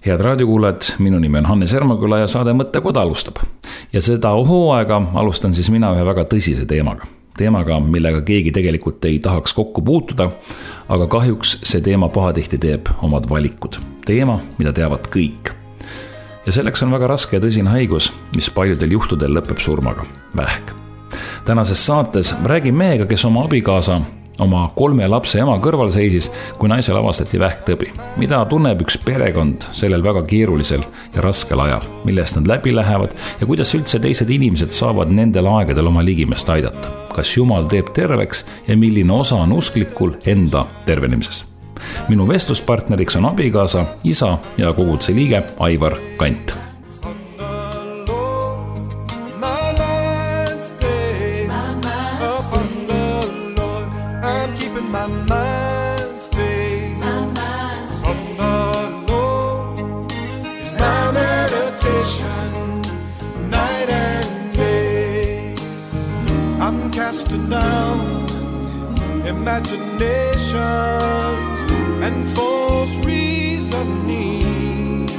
Head raadiokuulajad, minu nimi on Hannes Ermaküla ja saade Mõttekoda alustab. Ja seda hooaega alustan siis mina ühe väga tõsise teemaga. Teemaga, millega keegi tegelikult ei tahaks kokku puutuda, aga kahjuks see teema pahatihti teeb omad valikud. Teema, mida teavad kõik. Ja selleks on väga raske ja tõsine haigus, mis paljudel juhtudel lõpeb surmaga. Vähk. Tänases saates räägin mehega, kes oma abikaasa oma 3 lapse ema kõrval seisis, kui naisel avastati vähktõbi. Mida tunneb üks perekond sellel väga keerulisel ja raskel ajal, millest nad läbi lähevad ja kuidas üldse teised inimesed saavad nendel aegadel oma ligimest aidata. Kas Jumal teeb terveks ja milline osa on usklikul enda tervenemises. Minu vestluspartneriks on abikaasa, isa ja koguduse liige Aivar Kant. Casting down imaginations and false reasonings.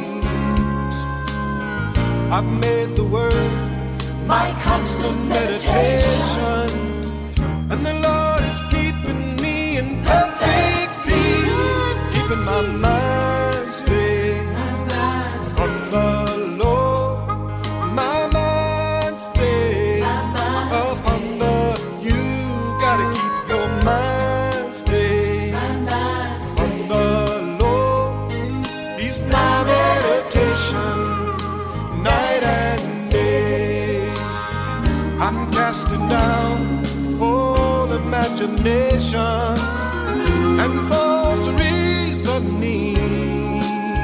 I've made the word my constant meditation, and the Lord is keeping me in perfect peace, keeping my mind stayed on the Lord. My mind stayed upon the. You gotta keep your mind stayed on the Lord. He's my meditation night and day. I'm casting down all imaginations and false reasonings.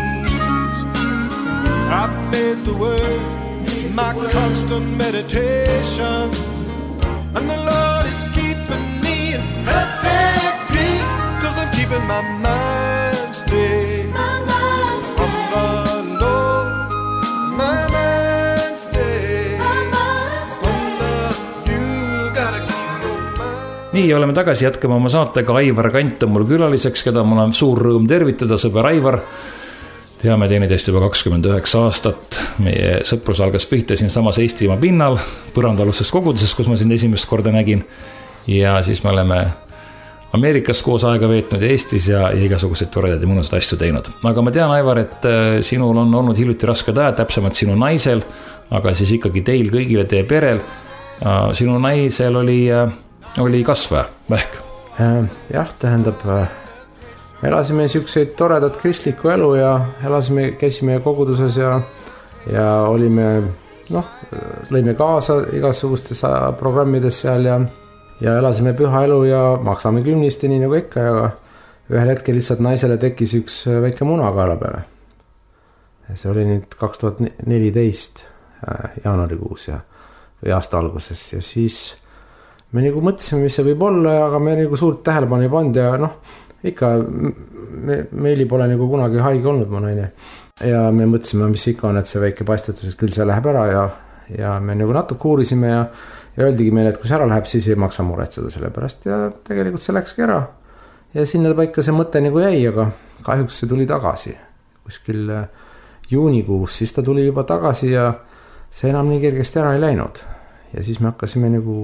I've made the word my constant meditation, and the Lord is keeping me in perfect peace, 'cause I'm keeping my mind stayed on the Lord. My mind stayed on the. You gotta keep your mind. Nii, oleme tagasi, jätkame oma saatega. Aivar Kant on mul külaliseks, keda mul on suur rõõm tervitada, sõber Aivar. Teame teineteist juba 29 aastat. Meie sõprus algas pihta siin samas Eestimaa pinnal, põrandalusest koguduses, kus ma sind esimest korda nägin. Ja siis me oleme Ameerikas koos aega veetnud ja Eestis ja igasuguseid toredaid ja mõnusaid asju teinud. Aga ma tean, Aivar, et sinul on olnud hiljuti rasked ajad, täpsemalt sinu naisel, aga siis ikkagi teil kõigile teie perel. Sinu naisel oli kasv vähk. Jah, tähendab, me elasime niisuguseid toredat kristlikku elu ja käisime koguduses ja olime, lõime kaasa igasugustes programmides seal ja elasime püha elu ja maksame kümnisti, nii nagu ikka, ja ühel hetkel lihtsalt naisele tekkis üks väike muna kaela peale. See oli nüüd 2014 jaanuarikuus või aasta alguses ja siis me nagu mõtlesime, mis see võib olla, aga me nagu suurt tähelepanu ei pannud ja ikka meili pole nagu kunagi haige olnud mu naine. Ja me mõtlesime, mis ikka on, et see väike paistetus, et küll see läheb ära ja me nagu natuke uurisime ja öeldigi meile, et kui see ära läheb, siis ei maksa muretseda selle pärast ja tegelikult see läkski ära. Ja sinna paika see mõte nagu jäi, aga kahjuks see tuli tagasi. Kuskil juunikuus, siis ta tuli juba tagasi ja see enam nii kergesti ära ei läinud. Ja siis me hakkasime nagu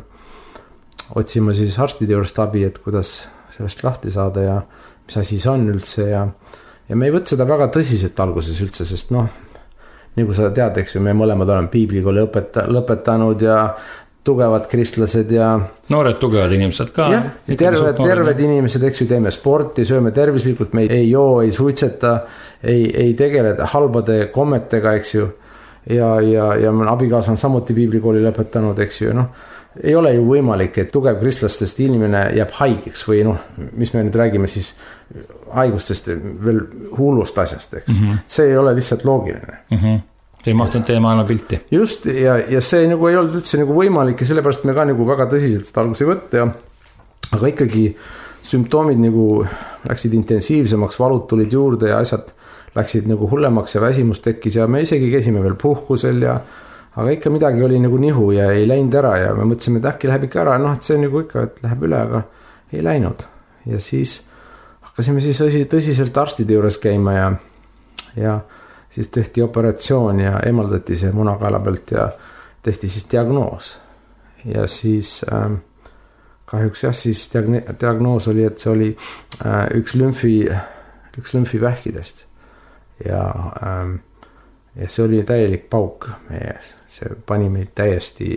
otsima siis arstide juurest abi, et kuidas sellest lahti saada ja mis asi see on üldse ja me ei võtta seda väga tõsiselt alguses üldse, sest nagu sa tead, eks ju, me mõlemad oleme piiblikooli lõpetanud ja tugevad kristlased ja noored tugevad inimesed ka. Ja terved inimesed, eks ju, teeme sporti, sööme tervislikult, me ei joo, ei suitseta, ei tegele halbade kommetega, eks ju, ja abikaasa on samuti piiblikooli lõpetanud, eks ju, ei ole ju võimalik, et tugev kristlastest inimene jääb haigeks või mis me nüüd räägime siis haigustest veel hullust asjast, eks. See ei ole lihtsalt loogiline. See ei mahtunud teie maailma pilti. Just, ja see nagu ei olnud üldse nagu võimalik ja sellepärast me ka nagu väga tõsiselt seda alguse ei võtta aga ikkagi sümptoomid nagu läksid intensiivsemaks, valud tulid juurde ja asjad läksid nagu hullemaks ja väsimus tekkis ja me isegi käisime veel puhkusel aga ikka midagi oli nagu nihu ja ei läinud ära ja me mõtlesime, et äkki läheb ikka ära, et see nagu ikka, et läheb üle, aga ei läinud. Ja siis hakkasime siis tõsiselt arstide juures käima ja ja siis tehti operatsioon ja eemaldati see munakaela pealt ja tehti siis diagnoos. Ja siis kahjuks jah, siis diagnoos oli, et see oli üks lümfivähkidest ja see oli täielik pauk meie, see pani meid täiesti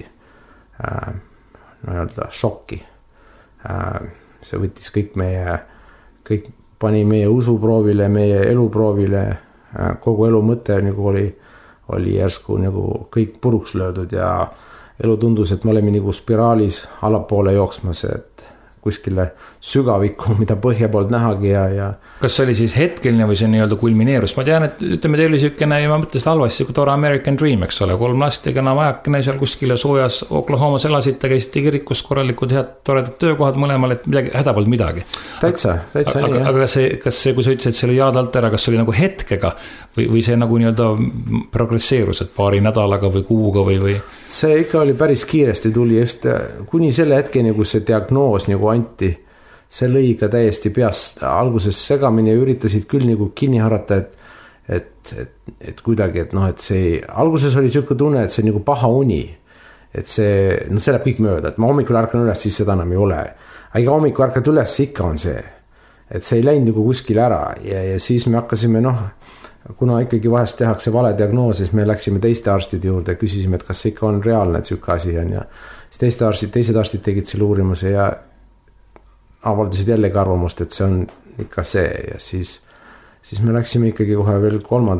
šokki. See võttis kõik pani meie usuproovile, meie eluproovile, kogu elu mõte nagu oli järsku nagu kõik puruks löödud ja elu tundus, et me oleme nagu spiraalis allapoole jooksmas, et kuskile sügavikku, mida põhja poolt nähagi ja kas see oli siis hetkeline või see nii-öelda kulmineerus? Ma tean, et ütleme, teil oli sükene, ma mõtlesin halvasti, kui tore American Dream, eks ole, 3 last ega vajakene seal kuskile soojas Oklahomas elasite, käisite kirikus, korralikud head toredad töökohad mõlemal, et midagi, häda polnud midagi. Täitsa nii. Aga kas see, kui sa ütlesid, et see oli jaadaltera, kas see oli nagu hetkega või see nagu nii-öelda progresseerus, et paari nädalaga või kuuga või? See ikka oli päris kiiresti tuli just kuni selle hetkeni, kus see diagnoos nagu anti. See lõi ka täiesti peast alguses segamini ja üritasid küll nagu kinni harata, et kuidagi, et see alguses oli selline tunne, et see nagu paha uni, et see läheb kõik mööda, et ma hommikul ärkan üles, siis seda enam ei ole. Aga hommikul ärkad üles, ikka on see, et see ei läinud nagu kuskil ära ja siis me hakkasime, kuna ikkagi vahest tehakse vale diagnoos, siis me läksime teiste arstide juurde ja küsisime, et kas see ikka on reaalne, et selline asi on ja siis teised arstid tegid selle uurimuse ja avaldasid jällegi arvamust, et see on ikka see ja siis me läksime ikkagi kohe veel 3.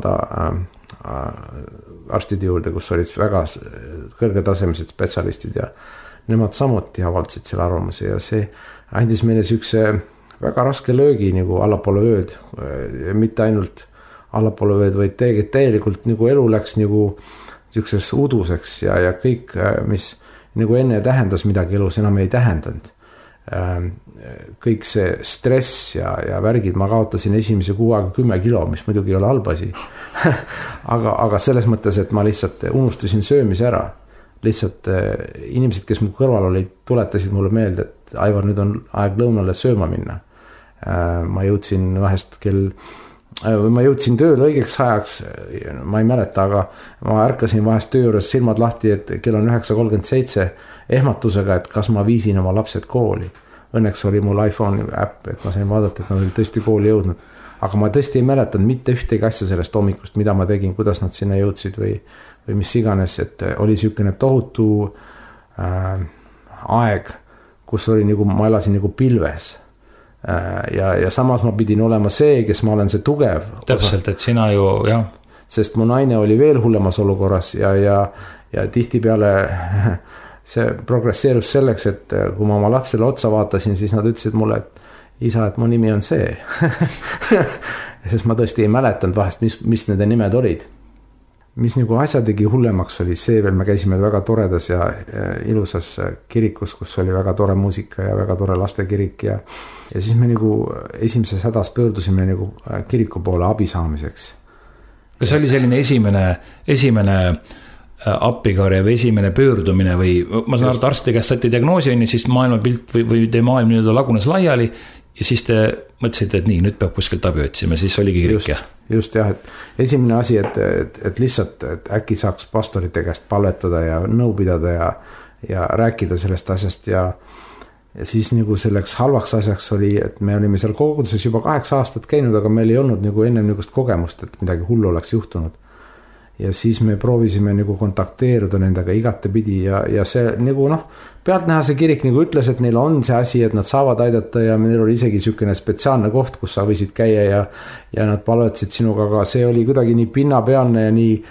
arstide juurde, kus olid väga kõrgetasemelised spetsialistid ja nemad samuti avaldasid selle arvamuse ja see andis meile sükse väga raske löögi nagu allapoole ööd, mitte ainult allapoole ööd, vaid täielikult nagu elu läks nagu sükses uduseks ja kõik, mis nagu enne tähendas midagi elus, enam ei tähendanud. Kõik see stress ja värgid, ma kaotasin esimese 6 aega 10 kilo, mis muidugi ei ole halb asi. aga selles mõttes, et ma lihtsalt unustasin söömise ära. Lihtsalt inimesed, kes mu kõrval olid, tuletasid mulle meelde, et Aivar, nüüd on aeg lõunale sööma minna. Ma jõudsin vahest ma jõudsin tööle õigeks ajaks, ma ei mäleta, aga ma ärkasin vahest töö juures silmad lahti, et kell on 9:37 ehmatusega, et kas ma viisin oma lapsed kooli. Õnneks oli mul iPhone äpp, et ma sain vaadata, et nad olid tõesti kooli jõudnud. Aga ma tõesti ei mäletanud mitte ühtegi asja sellest hommikust, mida ma tegin, kuidas nad sinna jõudsid või mis iganes, et oli selline tohutu aeg, kus oli nagu, ma elasin nagu pilves. Ja samas ma pidin olema see, kes ma olen see tugev. Täpselt, et sina ju, jah. Sest mu naine oli veel hullemas olukorras ja tihti peale see progresseerus selleks, et kui ma oma lapsele otsa vaatasin, siis nad ütlesid mulle, et isa, et mu nimi on see. Sest ma tõesti ei mäletanud vahest, mis nende nimed olid. Mis nagu asja tegi hullemaks oli see veel, me käisime väga toredas ja ilusas kirikus, kus oli väga tore muusika ja väga tore lastekirik ja siis me nagu esimeses hädas pöördusime nagu kiriku poole abi saamiseks. Kas oli selline esimene appikarja või esimene pöördumine või ma saan aru, et arsti käest saati diagnoosi on ja siis maailmapilt või teie maailm nüüd lagunes laiali ja siis te mõtlesite, et nii, nüüd peab kuskilt abi otsima, siis oligi kirik. Just jah, et esimene asi, et lihtsalt et äkki saaks pastorite käest palvetada ja nõu pidada ja rääkida sellest asjast ja siis nagu selleks halvaks asjaks oli, et me olime seal koguduses juba 8 aastat käinud, aga meil ei olnud nagu ennem niisugust kogemust, et midagi hullu oleks juhtunud. Ja siis me proovisime nagu kontakteeruda nendega igatepidi ja see nagu pealtnäha see kirik nagu ütles, et neil on see asi, et nad saavad aidata ja meil oli isegi selline spetsiaalne koht, kus sa võisid käia ja nad palvetasid sinuga, aga see oli kuidagi nii pinnapealne ja nii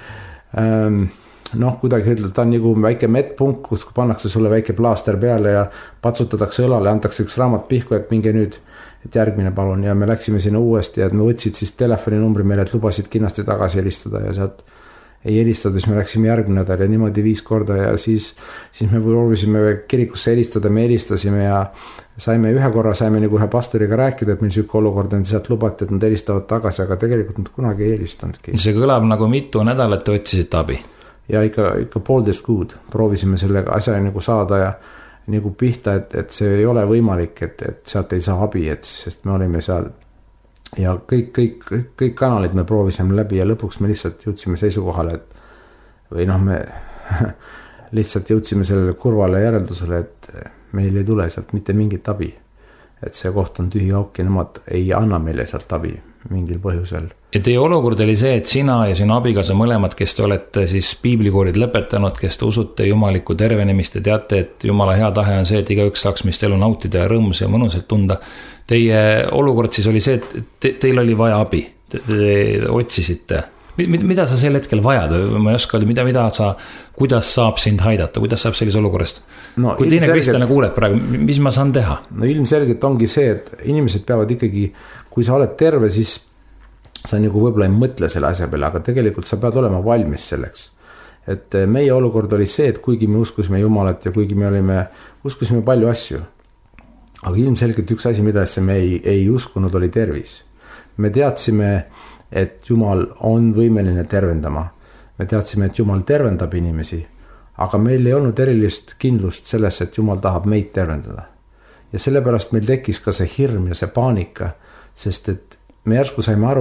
kuidagi ütled, ta on nagu väike medpunk, kus pannakse sulle väike plaaster peale ja patsutatakse õlale, antakse üks raamat pihku, et minge nüüd, et järgmine palun ja me läksime sinna uuesti ja me võtsid siis telefoninumbri meile, et lubasid kindlasti tagasi helistada ja sealt ei helistanud, siis me läksime järgmine nädal ja niimoodi 5 korda ja siis me proovisime kirikusse helistada, me helistasime ja ühe korra saime nagu ühe pastoriga rääkida, et meil selline olukord on, sealt lubati, et nad helistavad tagasi, aga tegelikult nad kunagi ei helistanudki. See kõlab nagu mitu nädalat te otsisite abi. Ja ikka 1,5 kuud proovisime selle asja nagu saada ja nagu pihta, et see ei ole võimalik, et sealt ei saa abi, sest me olime seal ja kõik kanalid me proovisime läbi ja lõpuks me lihtsalt jõudsime seisukohale, et või noh, me lihtsalt jõudsime sellele kurvale järeldusele, et meil ei tule sealt mitte mingit abi. Et see koht on tühi auk ja nemad ei anna meile sealt abi mingil põhjusel. Ja teie olukord oli see, et sina ja sinu abigaasa mõlemad, kes te olete siis piiblikoorid lõpetanud, kes te usute jumalikku tervenemist ja teate, et jumala hea tahe on see, et igaüks saaks meist elu nautida ja rõõmus ja mõnusalt tunda. Teie olukord siis oli see, et teil oli vaja abi, te otsisite. Mida sa sel hetkel vajad? Ma ei oska öelda, kuidas saab sind haidata, kuidas saab sellise olukorrast? No, kui teine kristlane kuuleb praegu, mis ma saan teha? No ilmselgelt ongi see, et inimesed peavad ikkagi, kui sa oled terve, siis sa nagu võib-olla ei mõtle selle asja peale, aga tegelikult sa pead olema valmis selleks. Et meie olukord oli see, et kuigi me uskusime Jumalat ja kuigi me uskusime palju asju, aga ilmselgelt üks asi, mida me ei uskunud, oli tervis. Me teadsime, et Jumal on võimeline tervendama. Me teadsime, et Jumal tervendab inimesi, aga meil ei olnud erilist kindlust selles, et Jumal tahab meid tervendada. Ja sellepärast meil tekkis ka see hirm ja see paanika, sest et me järsku saime aru,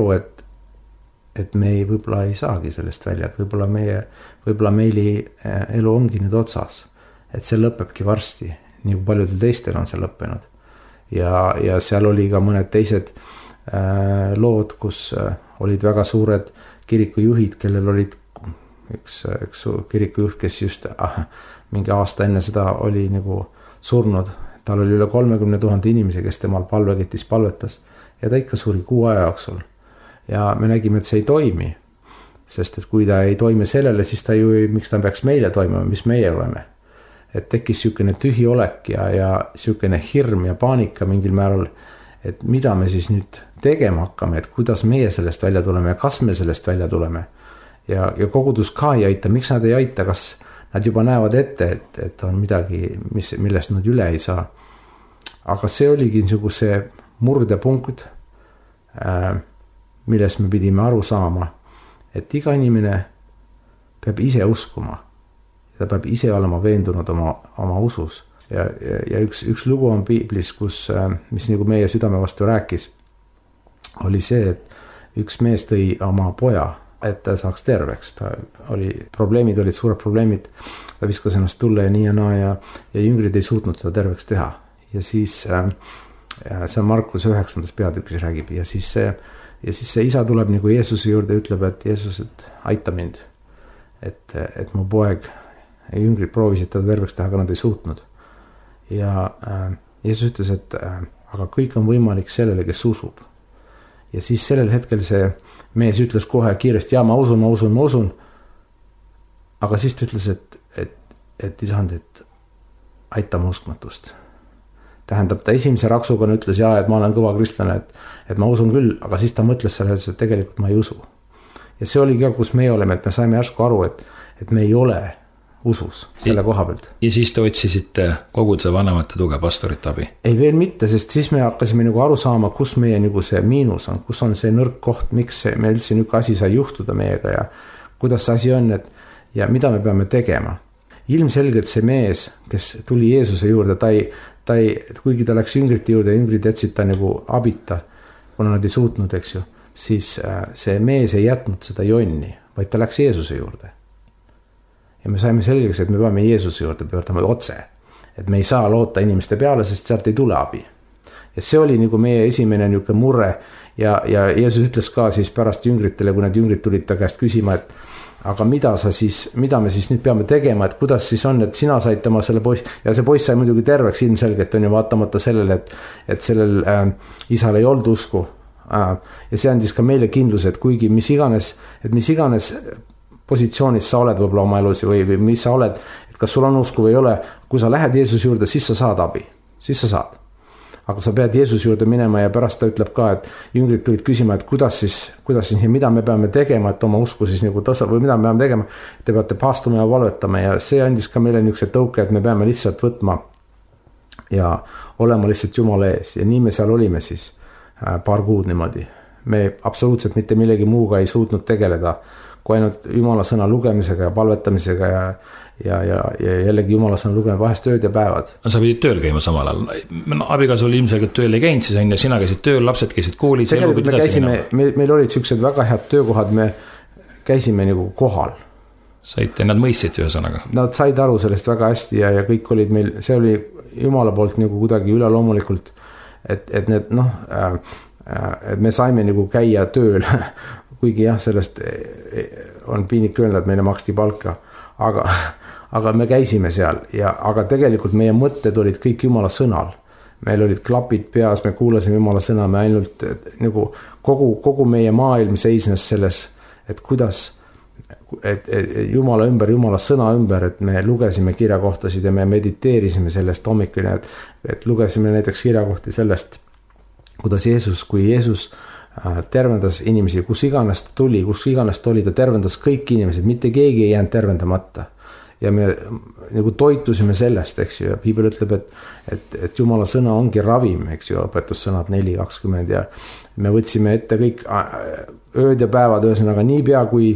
et me võib-olla ei saagi sellest välja, et võib-olla meili elu ongi nüüd otsas, et see lõpebki varsti, nii kui paljudel teistel on see lõppenud. Ja seal oli ka mõned teised lood, kus olid väga suured kirikujuhid, kellel olid üks kirikujuht, kes just mingi aasta enne seda oli nagu surnud. Tal oli üle 30 000 inimesi, kes temal palveketis palvetas ja ta ikka suri 6 aja jooksul. Ja me nägime, et see ei toimi, sest et kui ta ei toime sellele, siis miks ta peaks meile toimima, mis meie oleme. Et tekkis sükene tühi olek ja sükene hirm ja paanika mingil määral, et mida me siis nüüd tegema hakkame, et kuidas meie sellest välja tuleme ja kas me sellest välja tuleme. Ja kogudus ka ei aita, miks nad ei aita, kas nad juba näevad ette, et on midagi, millest nad üle ei saa. Aga see oligi niisuguse murdepunkt, milles me pidime aru saama, et iga inimene peab ise uskuma. Ta peab ise olema veendunud oma usus. Ja üks lugu on piiblis, mis nagu meie südame vastu rääkis, oli see, et üks mees tõi oma poja, et ta saaks terveks. Probleemid olid suured probleemid, ta viskas ennast tulle ja nii ja naa ja jüngrid ei suutnud seda terveks teha. Ja siis see on Markuse 9. peatükis räägib ja siis see isa tuleb nagu Jeesuse juurde ja ütleb, et Jeesus, et aita mind, et mu poeg ja jüngrid proovisid teda terveks teha, aga nad ei suutnud. Ja Jeesus ütles, et aga kõik on võimalik sellele, kes usub. Ja siis sellel hetkel see mees ütles kohe kiiresti, ja ma usun. Aga siis ta ütles, et isand, et aita mu uskmatust. Tähendab, ta esimese raksuga ütles, et ma olen kõva kristlane, et ma usun küll, aga siis ta mõtles selle, et tegelikult ma ei usu. Ja see oli ka, kus me oleme, et me saime järsku aru, et me ei ole usus selle koha pealt. Ja siis te otsisite koguduse vanemate tuge pastorite abi? Ei veel mitte, sest siis me hakkasime nagu aru saama, kus meie nagu see miinus on, kus on see nõrk koht, miks me üldse niisugune asi sai juhtuda meiega ja kuidas see asi on, ja mida me peame tegema. Ilmselgelt see mees, kes tuli Jeesuse juurde, kuigi ta läks jüngrite juurde ja jüngrid jätsid ta nagu abita, kuna nad ei suutnud, eks ju, siis see mees ei jätnud seda jonni, vaid ta läks Jeesuse juurde. Ja me saime selgeks, et me peame Jeesuse juurde pöördama otse. Et me ei saa loota inimeste peale, sest sealt ei tule abi. Ja see oli nagu meie esimene niisugune murre ja Jeesus ütles ka siis pärast jüngritele, kui need jüngrid tulid ta käest küsima, et aga mida me siis nüüd peame tegema, et kuidas siis on, et sina said tema selle poiss, ja see poiss sai muidugi terveks ilmselgelt, on ju vaatamata sellele, et sellel isal ei olnud usku. Ja see andis ka meile kindlus, et kuigi mis iganes positsioonis sa oled võib-olla oma elus või mis sa oled, et kas sul on usku või ei ole, kui sa lähed Jeesuse juurde, siis sa saad abi, siis sa saad. Aga sa pead Jeesuse juurde minema ja pärast ta ütleb ka, et jüngrid tulid küsima, et kuidas siis, mida me peame tegema, et oma usku siis nagu tõsta või mida me peame tegema, te peate paastuma ja valvetama ja see andis ka meile niisuguse tõuke, et me peame lihtsalt võtma ja olema lihtsalt Jumala ees ja nii me seal olime siis paar kuud niimoodi. me absoluutselt mitte millegi muuga ei suutnud tegeleda, kui ainult Jumala sõna lugemisega ja palvetamisega ja jällegi Jumala sõna lugemine vahest ööd ja päevad. No sa pidid tööl käima samal ajal. Abigas oli ilmselgelt tööl ei käinud, siis on ja sina käisid tööl, lapsed käisid koolis. Tegelikult me käisime, meil olid sellised väga head töökohad, me käisime nagu kohal. Saite, nad mõistsid ühesõnaga. Nad said aru sellest väga hästi ja kõik olid meil, see oli Jumala poolt nagu kuidagi üleloomulikult, et need et me saime nagu käia tööl, kuigi jah, sellest on piinik öelda, et meile maksti palka, aga me käisime seal aga tegelikult meie mõtted olid kõik Jumala sõnal. Meil olid klapid peas, me kuulasime Jumala sõna, me ainult nagu kogu meie maailm seisnes selles, et kuidas et Jumala ümber, Jumala sõna ümber, et me lugesime kirjakohtasid ja me mediteerisime sellest hommikul, et lugesime näiteks kirjakohti sellest, kui Jeesus tervendas inimesi, kus iganes ta tuli, kus iganes ta oli, ta tervendas kõik inimesed, mitte keegi ei jäänud tervendamata. Ja me nagu toitusime sellest, eks ju, ja Piibel ütleb, et Jumala sõna ongi ravim, eks ju, õpetussõnad 4:20 ja me võtsime ette kõik ööd ja päevad, ühesõnaga niipea kui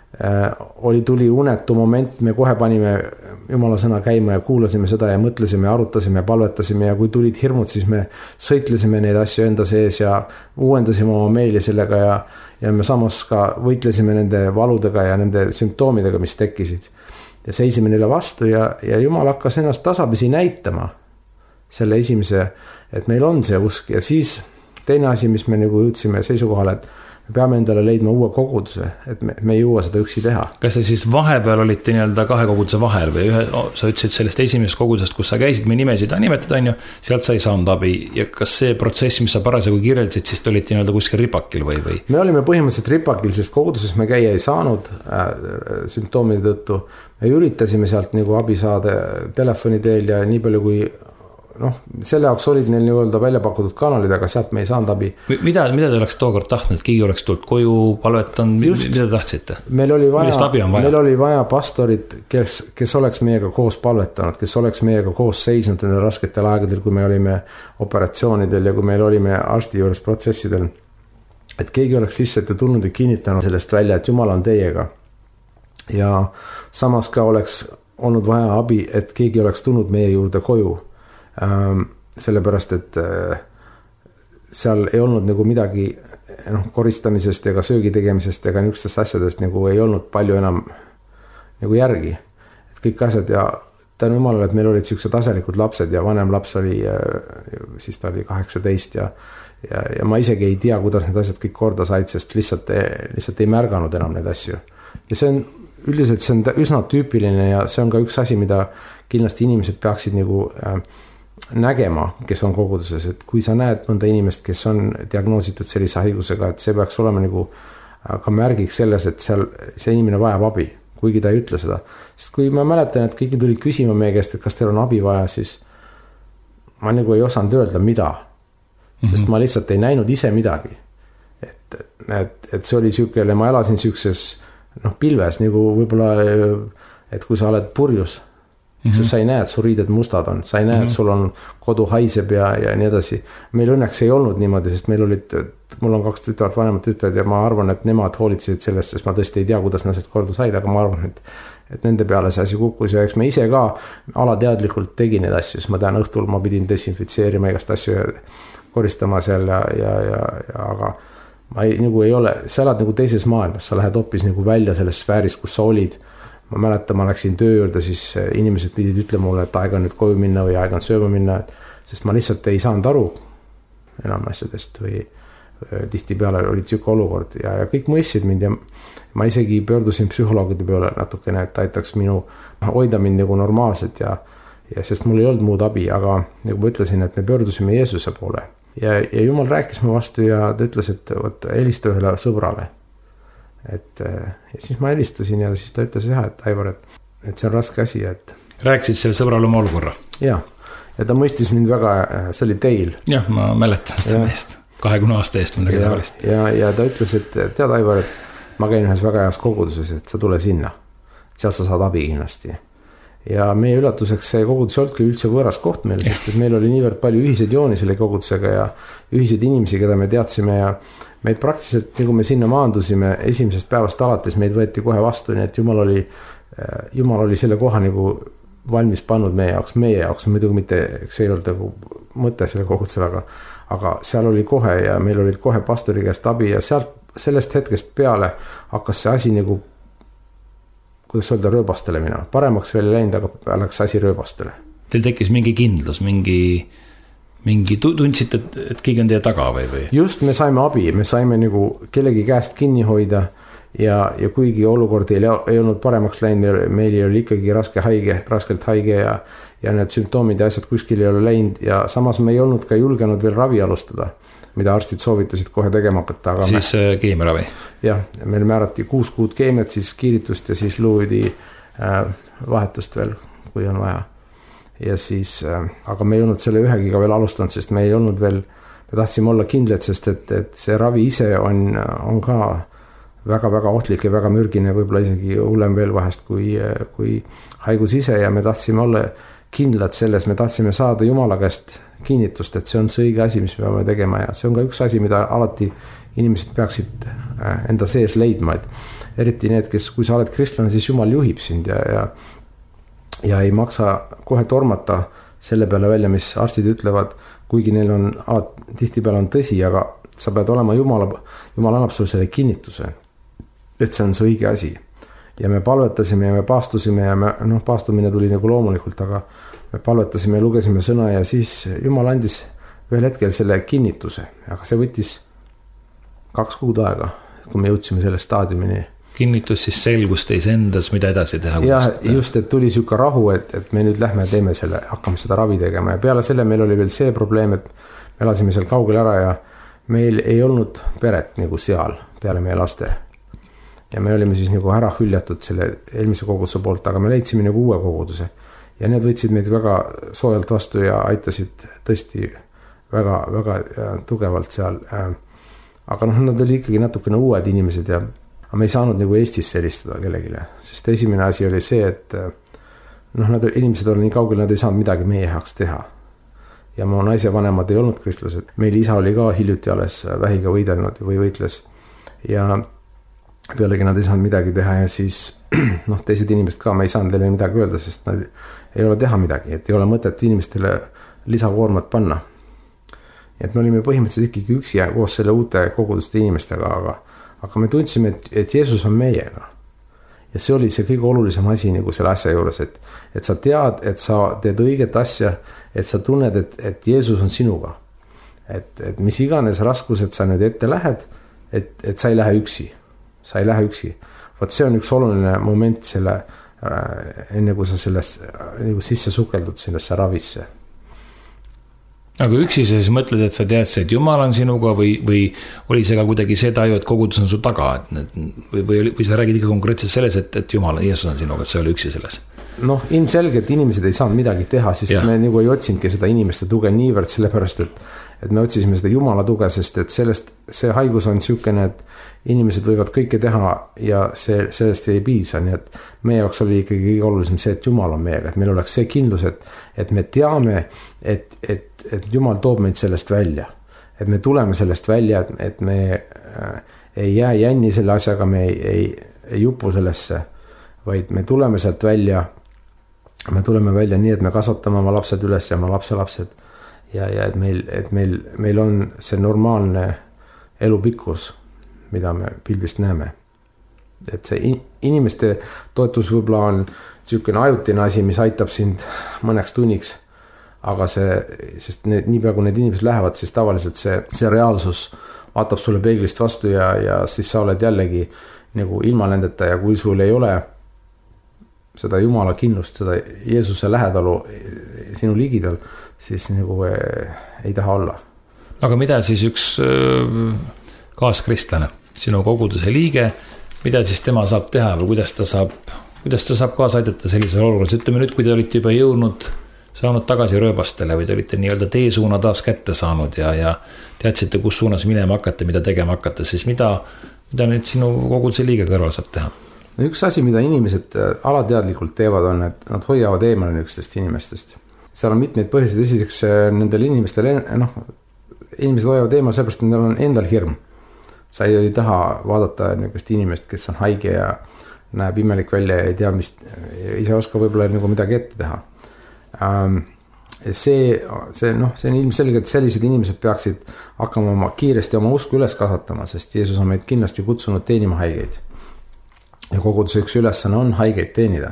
tuli unetu moment, me kohe panime Jumala sõna käima ja kuulasime seda ja mõtlesime, arutasime, palvetasime ja kui tulid hirmud, siis me sõitlesime neid asju enda sees ja uuendasime oma meeli sellega ja me samas ka võitlesime nende valudega ja nende sümptoomidega, mis tekkisid. Ja seisime neile vastu ja Jumal hakkas ennast tasapisi näitama selle esimese, et meil on see usk ja siis teine asi, mis me nagu jõudsime seisukohale, et me peame endale leidma uue koguduse, et me ei jõua seda üksi teha. Kas te siis vahepeal olite nii-öelda kahe koguduse vahel või sa ütlesid sellest esimesest kogudusest, kus sa käisid, me nimesid nimetada, on ju, sealt sa ei saanud abi ja kas see protsess, mis sa parasjagu kirjeldasid, siis te olite nii-öelda kuskil ripakil või? Me olime põhimõtteliselt ripakil, sest koguduses me käia ei saanud sümptoomide tõttu. Me üritasime sealt nagu abi saada telefoni teel ja nii palju kui selle jaoks olid neil nii-öelda välja pakutud kanalid, aga sealt me ei saanud abi. Mida te oleks tookord tahtnud, et keegi oleks tulnud koju, palvetanud, mida tahtsite? Meil oli vaja pastorit, kes oleks meiega koos palvetanud, kes oleks meiega koos seisnud nendel rasketel aegadel, kui me olime operatsioonidel ja kui meil olime arsti juures protsessidel. Et keegi oleks lihtsalt tulnud ja kinnitanud sellest välja, et Jumal on teiega. Ja samas ka oleks olnud vaja abi, et keegi oleks tulnud meie juurde koju. Sellepärast, et seal ei olnud nagu midagi koristamisest ega söögi tegemisest ega niisugustest asjadest nagu ei olnud palju enam nagu järgi. Et kõik asjad ja tänu Jumalale, et meil olid sellised asjalikud lapsed ja vanem laps oli, siis ta oli 18 ja ma isegi ei tea, kuidas need asjad kõik korda said, sest lihtsalt ei märganud enam neid asju. Ja see on üldiselt see on üsna tüüpiline ja see on ka üks asi, mida kindlasti inimesed peaksid nagu nägema, kes on koguduses, et kui sa näed mõnda inimest, kes on diagnoositud sellise haigusega, et see peaks olema nagu ka märgiks selles, et seal see inimene vajab abi, kuigi ta ei ütle seda. Sest kui ma mäletan, et kõik tuli küsima meie käest, et kas teil on abi vaja, siis ma nagu ei osanud öelda mida, sest ma lihtsalt ei näinud ise midagi. Et see oli sükele, ma elasin sükses pilves, nagu võib-olla, et kui sa oled purjus, sa ei näe, et su riided mustad on, sa ei näe, et sul on kodu haiseb ja nii edasi. Meil õnneks ei olnud niimoodi, sest mul on 2 tütart, vanemad tütred ja ma arvan, et nemad hoolitsesid sellest, sest ma tõesti ei tea, kuidas nad korda said, aga ma arvan, et nende peale see asi kukkus ja eks me ise ka alateadlikult tegin neid asju, sest ma tean õhtul ma pidin desinfitseerima igast asju koristama seal aga ma ei ole, sa elad nagu teises maailmas, sa lähed hoopis nagu välja sellest sfäärist, kus sa olid. Ma mäletan, ma läksin töö juurde, siis inimesed pidid ütlema mulle, et aeg on nüüd koju minna või aeg on sööma minna, sest ma lihtsalt ei saanud aru enam asjadest või tihti peale oli siuke olukord ja kõik mõistsid mind ja ma isegi pöördusin psühholoogide peale natukene, et aitaks hoida mind nagu normaalselt ja sest mul ei olnud muud abi, aga nagu ma ütlesin, et me pöördusime Jeesuse poole ja Jumal rääkis mu vastu ja ta ütles, et helista ühele sõbrale. Ja siis ma helistasin ja siis ta ütles et Aivar, et see on raske asi, et rääkisid selle sõbrale oma olukorra? Ja ta mõistis mind väga, see oli teil. Jah, ma mäletan seda meest 20 aasta eest midagi tavalist. Ja ta ütles, et tead Aivar, et ma käin ühes väga heas koguduses, et sa tule sinna, sealt sa saad abi kindlasti ja meie üllatuseks see kogudus ei olnudki üldse võõras koht meil, sest et meil oli niivõrd palju ühiseid jooni selle kogudusega ja ühiseid inimesi, keda me teadsime ja meid praktiliselt, nagu me sinna maandusime esimesest päevast alates, meid võeti kohe vastu, nii et Jumal oli selle koha nagu valmis pannud meie jaoks, muidugi mitte, eks ei olnud nagu mõte selle kogudusele, aga seal oli kohe ja meil olid kohe pastori käest abi ja sellest hetkest peale hakkas see asi nagu, kuidas öelda, rööbastele minema. Paremaks veel läinud, aga läks asi rööbastele. Teil tekkis mingi kindlus, mingi tundsite, et keegi on teie taga või? Just, me saime abi, me saime nagu kellegi käest kinni hoida ja kuigi olukord ei olnud paremaks läinud, meil oli ikkagi raskelt haige ja need sümptoomid ja asjad kuskil ei ole läinud ja samas me ei olnud ka julgenud veel ravi alustada, mida arstid soovitasid kohe tegema hakata. Siis keemiaravi? Jah, meil määrati 6 kuud keemiat, siis kiiritust ja siis luudi vahetust veel, kui on vaja. Ja siis, aga me ei olnud selle ühegiga veel alustanud, sest me ei olnud veel, me tahtsime olla kindlad, sest et see ravi ise on ka väga-väga ohtlik ja väga mürgine, võib-olla isegi hullem veel vahest kui haigus ise ja me tahtsime olla kindlad selles, me tahtsime saada Jumala käest kinnitust, et see on see õige asi, mis me peame tegema ja see on ka üks asi, mida alati inimesed peaksid enda sees leidma, et eriti need, kes, kui sa oled kristlane, siis Jumal juhib sind ja ei maksa kohe tormata selle peale välja, mis arstid ütlevad, kuigi neil on, tihtipeale on tõsi, aga sa pead olema Jumal annab sulle selle kinnituse, et see on see õige asi. Ja me palvetasime ja me paastusime ja paastumine tuli nagu loomulikult, aga me palvetasime ja lugesime sõna ja siis Jumal andis ühel hetkel selle kinnituse, aga see võttis 2 kuud aega, kui me jõudsime selle staadiumini. Kinnitus siis selgus teis endas, mida edasi teha? Ja just, et tuli siuke rahu, et me nüüd lähme ja teeme selle, hakkame seda ravi tegema ja peale selle meil oli veel see probleem, et me elasime seal kaugel ära ja meil ei olnud peret nagu seal peale meie laste. Ja me olime siis nagu ära hüljatud selle eelmise koguduse poolt, aga me leidsime nagu uue koguduse. Ja need võtsid meid väga soojalt vastu ja aitasid tõesti väga, väga tugevalt seal. Aga nad oli ikkagi natukene uued inimesed ja me ei saanud nagu Eestis helistada kellegile. Sest esimene asi oli see, et nad inimesed olid nii kaugel, nad ei saanud midagi meie heaks teha. Ja mu naise vanemad ei olnud kristlased. Meil isa oli ka hiljuti alles vähiga võidelnud või võitles. Ja pealegi nad ei saanud midagi teha ja siis teised inimesed ka, me ei saanud neile midagi öelda, sest nad ei ole teha midagi, et ei ole mõtet inimestele lisakoormat panna. Et me olime põhimõtteliselt ikkagi üksi koos selle uute koguduste inimestega, aga me tundsime, et Jeesus on meiega. Ja see oli see kõige olulisem asi nagu selle asja juures, et sa tead, et sa teed õiget asja, et sa tunned, et Jeesus on sinuga. Et mis iganes raskused sa nüüd ette lähed, et sa ei lähe üksi. Sa ei lähe üksi. Vaat see on üks oluline moment selle, enne kui sa sellest nagu sisse sukeldud sellesse ravisse. Aga üksi sa siis mõtled, et sa tead, et Jumal on sinuga või oli see ka kuidagi see taju, et kogudus on su taga, või sa räägid ikka konkreetselt selles, et Jumal, Jeesus on sinuga, et sa ei ole üksi selles? Ilmselgelt inimesed ei saanud midagi teha, sest me nagu ei otsinudki seda inimeste tuge niivõrd, sellepärast, et me otsisime seda Jumala tuge, sest et see haigus on siukene, et inimesed võivad kõike teha ja sellest ei piisa, nii et meie jaoks oli ikkagi kõige olulisem see, et Jumal on meiega, et meil oleks see kindlus, et me teame, et Jumal toob meid sellest välja, et me tuleme sellest välja, et me ei jää jänni selle asjaga, me ei jupu sellesse, vaid me tuleme sealt välja, nii, et me kasvatame oma lapsed üles ja oma lapselapsed ja et meil on see normaalne elupikkus, mida me pilvist näeme. Et see inimeste toetus võib-olla on niisugune ajutine asi, mis aitab sind mõneks tunniks, aga sest niipea kui need inimesed lähevad, siis tavaliselt see reaalsus vaatab sulle peeglist vastu ja siis sa oled jällegi nagu ilma nendeta ja kui sul ei ole seda Jumala kindlust, seda Jeesuse lähedalu sinu ligidal, siis nagu ei taha olla. Aga mida siis üks kaaskristlane, sinu koguduse liige, mida siis tema saab teha või kuidas ta saab kaasa aidata sellisel olukorras? Ütleme nüüd, kui te olite juba saanud tagasi rööbastele või te olite nii-öelda teesuuna taas kätte saanud ja teadsite, kus suunas minema hakata, mida tegema hakata, siis mida nüüd sinu koguduse liige kõrval saab teha? üks asi, mida inimesed alateadlikult teevad, on, et nad hoiavad eemale niisugustest inimestest. Seal on mitmeid põhjuseid, esiteks nendel inimestel, inimesed hoiavad eemale sellepärast, et neil on endal hirm. Sa ei taha vaadata niisugust inimest, kes on haige ja näeb imelik välja ja ei tea, mis ise oska võib-olla nagu midagi ette teha. See on ilmselgelt, sellised inimesed peaksid hakkama kiiresti oma usku üles kasvatama, sest Jeesus on meid kindlasti kutsunud teenima haigeid. Ja koguduse üks ülesanne on haigeid teenida.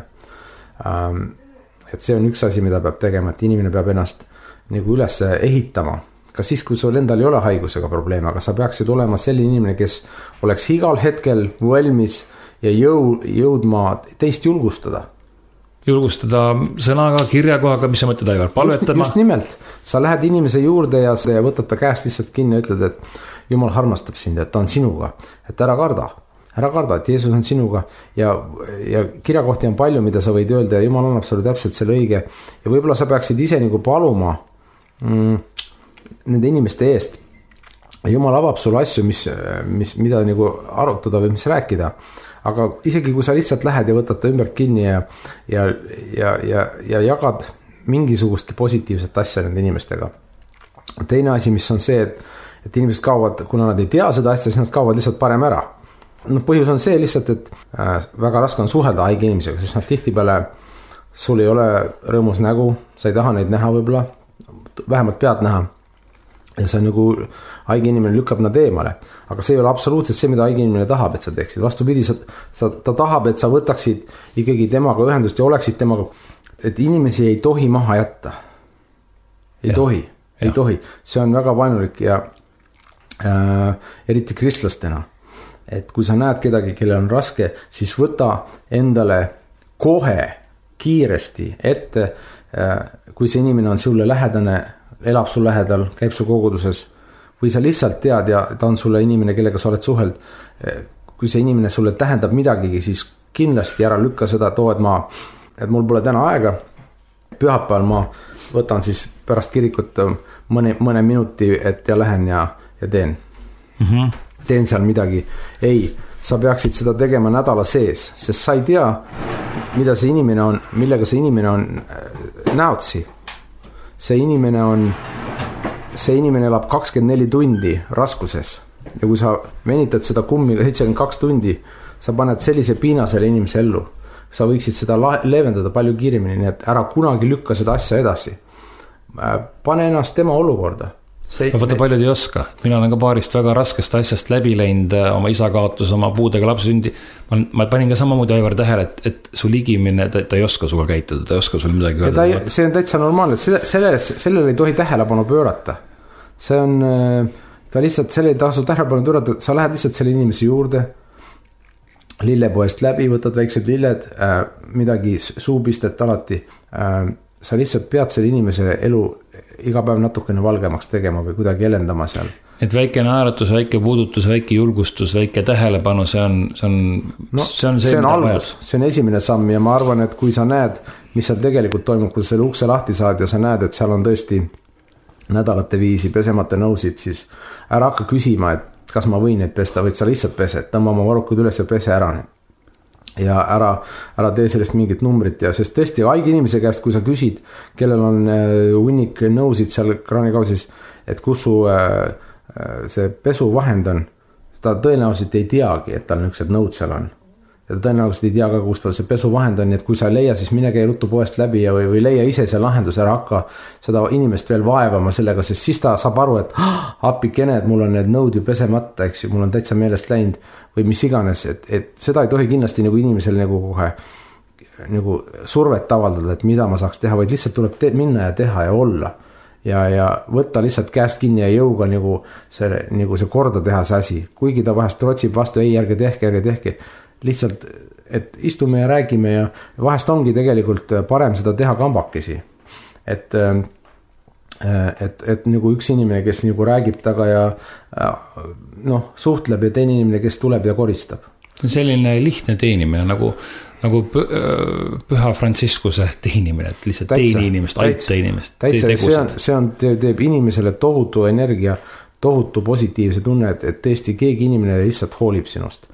Et see on üks asi, mida peab tegema, et inimene peab ennast nagu üles ehitama. Ka siis, kui sul endal ei ole haigusega probleeme, aga sa peaksid olema selline inimene, kes oleks igal hetkel valmis ja jõudma teist julgustada. Julgustada sõnaga, kirjakohaga, mis sa mõtled, Aivar, palvetama? Just nimelt. Sa lähed inimese juurde ja võtad ta käest lihtsalt kinni ja ütled, et Jumal armastab sind, et ta on sinuga. Et ära karda, et Jeesus on sinuga. Ja kirjakohti on palju, mida sa võid öelda ja Jumal annab sulle täpselt selle õige. Ja võib-olla sa peaksid ise nagu paluma nende inimeste eest. Jumal avab sulle asju, mida nagu arutada või mis rääkida. Aga isegi kui sa lihtsalt lähed ja võtad ta ümbert kinni ja jagad mingisugustki positiivset asja nende inimestega. Teine asi, mis on see, et inimesed kaovad, kuna nad ei tea seda asja, siis nad kaovad lihtsalt parem ära. Põhjus on see lihtsalt, et väga raske on suhelda haige inimesega, sest nad tihtipeale sul ei ole rõõmus nägu, sa ei taha neid näha võib-olla, vähemalt pead näha. Ja see nagu haige inimene lükkab nad eemale. Aga see ei ole absoluutselt see, mida haige inimene tahab, et sa teeksid. Vastupidi, ta tahab, et sa võtaksid ikkagi temaga ühendust ja oleksid temaga, et inimesi ei tohi maha jätta. Ei tohi. See on väga vaenulik ja eriti kristlastena. Et kui sa näed kedagi, kellel on raske, siis võta endale kohe kiiresti ette, kui see inimene on sulle lähedane, elab sul lähedal, käib su koguduses või sa lihtsalt tead ja ta on sulle inimene, kellega sa oled suheld. Kui see inimene sulle tähendab midagigi, siis kindlasti ära lükka seda, et mul pole täna aega. Pühapäeval ma võtan siis pärast kirikut mõne minuti, et ja lähen ja teen. Teen seal midagi. Ei, sa peaksid seda tegema nädala sees, sest sa ei tea, millega see inimene on näotsi. See inimene elab 24 tundi raskuses ja kui sa venitad seda kummi 72 tundi, sa paned sellise piina selle inimese ellu. Sa võiksid seda leevendada palju kiiremini, nii et ära kunagi lükka seda asja edasi. Pane ennast tema olukorda. Vaata, paljud ei oska. Mina olen ka paarist väga raskest asjast läbi läinud, oma isa kaotus, oma puudega lapse sündi. Ma panin ka samamoodi Aivar tähele, et su ligimine, ta ei oska suga käituda, ta ei oska sul midagi öelda. See on täitsa normaalne, sellele ei tohi tähelepanu pöörata. See on, ta lihtsalt, selle ei tasu tähelepanu pöörata, sa lähed lihtsalt selle inimese juurde, lillepoest läbi, võtad väiksed lilled, midagi suupistet alati, sa lihtsalt pead selle inimese elu iga päev natukene valgemaks tegema või kuidagi elendama seal. Et väike naeratus, väike puudutus, väike julgustus, väike tähelepanu, see on algus, see on esimene samm ja ma arvan, et kui sa näed, mis seal tegelikult toimub, kui sa selle ukse lahti saad ja sa näed, et seal on tõesti nädalate viisi pesemata nõusid, siis ära hakka küsima, et kas ma võin neid pesta, võid sa lihtsalt pese, tõmba oma varukud üles ja pese ära need. Ja ära tee sellest mingit numbrit ja sest tõesti haige inimese käest, kui sa küsid, kellel on hunnik nõusid seal kraanikausis, et kus su see pesuvahend on, ta tõenäoliselt ei teagi, et tal niisugused nõud seal on. Ja ta tõenäoliselt ei tea ka, kus tal see pesuvahend on, nii et kui sa leia, siis mine käi ruttu poest läbi ja või leia ise see lahendus, ära hakka seda inimest veel vaevama sellega, sest siis ta saab aru, et appikene, et mul on need nõud ju pesemata, eks ju, mul on täitsa meelest läinud või mis iganes, et seda ei tohi kindlasti nagu inimesel nagu kohe nagu survet avaldada, et mida ma saaks teha, vaid lihtsalt tuleb minna ja teha ja olla ja võtta lihtsalt käest kinni ja jõuga nagu see korda teha see asi, kuigi ta vahest trotsib vastu, ei, ärge tehke, lihtsalt, et istume ja räägime ja vahest ongi tegelikult parem seda teha kambakesi, et nagu üks inimene, kes nagu räägib taga ja suhtleb ja teine inimene, kes tuleb ja koristab. Selline lihtne teenimine nagu Püha Frantsiskuse teenimine, et lihtsalt teeni inimest, aita inimest. Teeb inimesele tohutu energia, tohutu positiivse tunne, et tõesti keegi inimene lihtsalt hoolib sinust.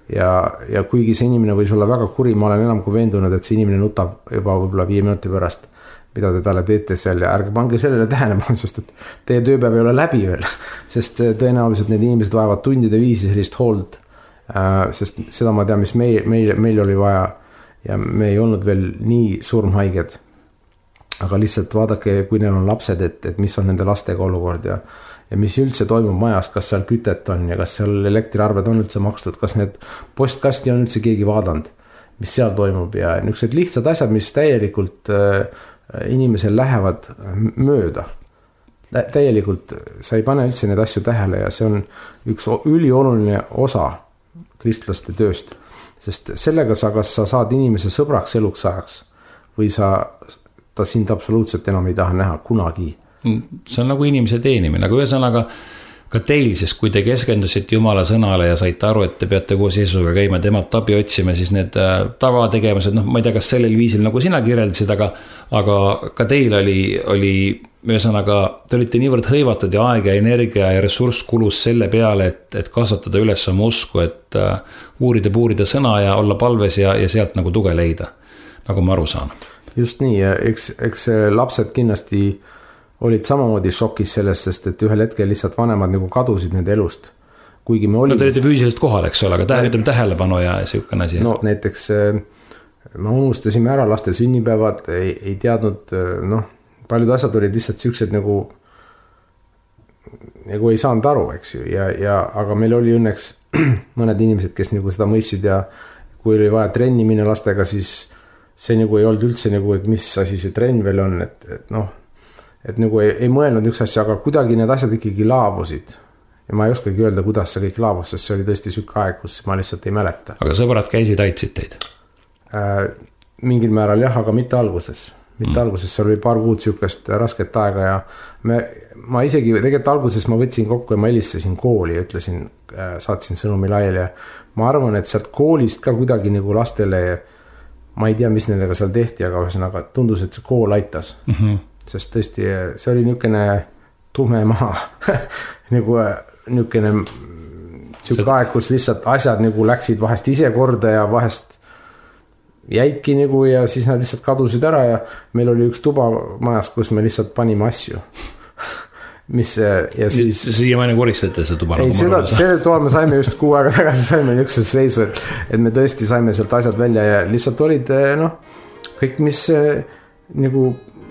ja kuigi see inimene võis olla väga kuri, ma olen enam kui veendunud, et see inimene nutab juba võib-olla 5 minuti pärast, mida te talle teete seal ja ärge pange sellele tähelepanu, sest et teie tööpäev ei ole läbi veel, sest tõenäoliselt need inimesed vajavad tundide viisi sellist hoolt, sest seda ma tean, mis meil oli vaja ja me ei olnud veel nii surmhaiged. Aga lihtsalt vaadake, kui neil on lapsed, et mis on nende lastega olukord ja mis üldse toimub majas, kas seal kütet on ja kas seal elektriarved on üldse makstud, kas need postkasti on üldse keegi vaadanud, mis seal toimub ja niisugused lihtsad asjad, mis täielikult inimesel lähevad mööda. Täielikult sa ei pane üldse neid asju tähele ja see on üks ülioluline osa kristlaste tööst, sest sellega kas sa saad inimese sõbraks eluks ajaks või ta sind absoluutselt enam ei taha näha kunagi. See on nagu inimese teenimine, aga ühesõnaga ka teil siis, kui te keskendusite Jumala sõnale ja saite aru, et te peate koos Jeesuga käima temalt abi otsima, siis need tavategemised, ma ei tea, kas sellel viisil nagu sina kirjeldasid, aga ka teil oli ühesõnaga, te olite niivõrd hõivatud ja aeg ja energia ja ressurss kulus selle peale, et kasvatada üles oma usku, et uurida sõna ja olla palves ja sealt nagu tuge leida, nagu ma aru saan. Just nii, eks lapsed kindlasti olid samamoodi šokis sellest, sest et ühel hetkel lihtsalt vanemad nagu kadusid nende elust. Kuigi me olime... No te olite füüsiliselt kohal, eks ole, aga tähelepanu ja siukene asi. No näiteks me unustasime ära laste sünnipäevad, ei teadnud, paljud asjad olid lihtsalt siuksed nagu ei saanud aru, eks ju, aga meil oli õnneks mõned inimesed, kes nagu seda mõistsid ja kui oli vaja trenni minna lastega, siis see nagu ei olnud üldse nagu, et mis asi see trenn veel on, et nagu ei mõelnud üks asja, aga kuidagi need asjad ikkagi laabusid. Ja ma ei oskagi öelda, kuidas see kõik laabus, sest see oli tõesti sükke aeg, kus ma lihtsalt ei mäleta. Aga sõbrad käisid, aitsid teid? Mingil määral jah, aga mitte alguses. Mitte alguses, seal oli paar kuud sükest rasket aega ja ma isegi tegelikult alguses ma võtsin kokku ja ma helistasin kooli ja ütlesin, saatsin sõnumi laiali ja ma arvan, et sealt koolist ka kuidagi nagu lastele, ma ei tea, mis nendega seal tehti, aga ühesõnaga tundus, et see kool aitas. Sest tõesti, see oli niisugune tume maa. nagu niisugune siuke aeg, kus lihtsalt asjad nagu läksid vahest ise korda ja vahest jäidki nagu ja siis nad lihtsalt kadusid ära ja meil oli üks tuba majas, kus me lihtsalt panime asju. Mis ja siis... Siiamaani koristate see tuba? Ei, see toal me saime just 6 aega tagasi, saime niisuguse seisu, et me tõesti saime sealt asjad välja ja lihtsalt olid kõik, mis nagu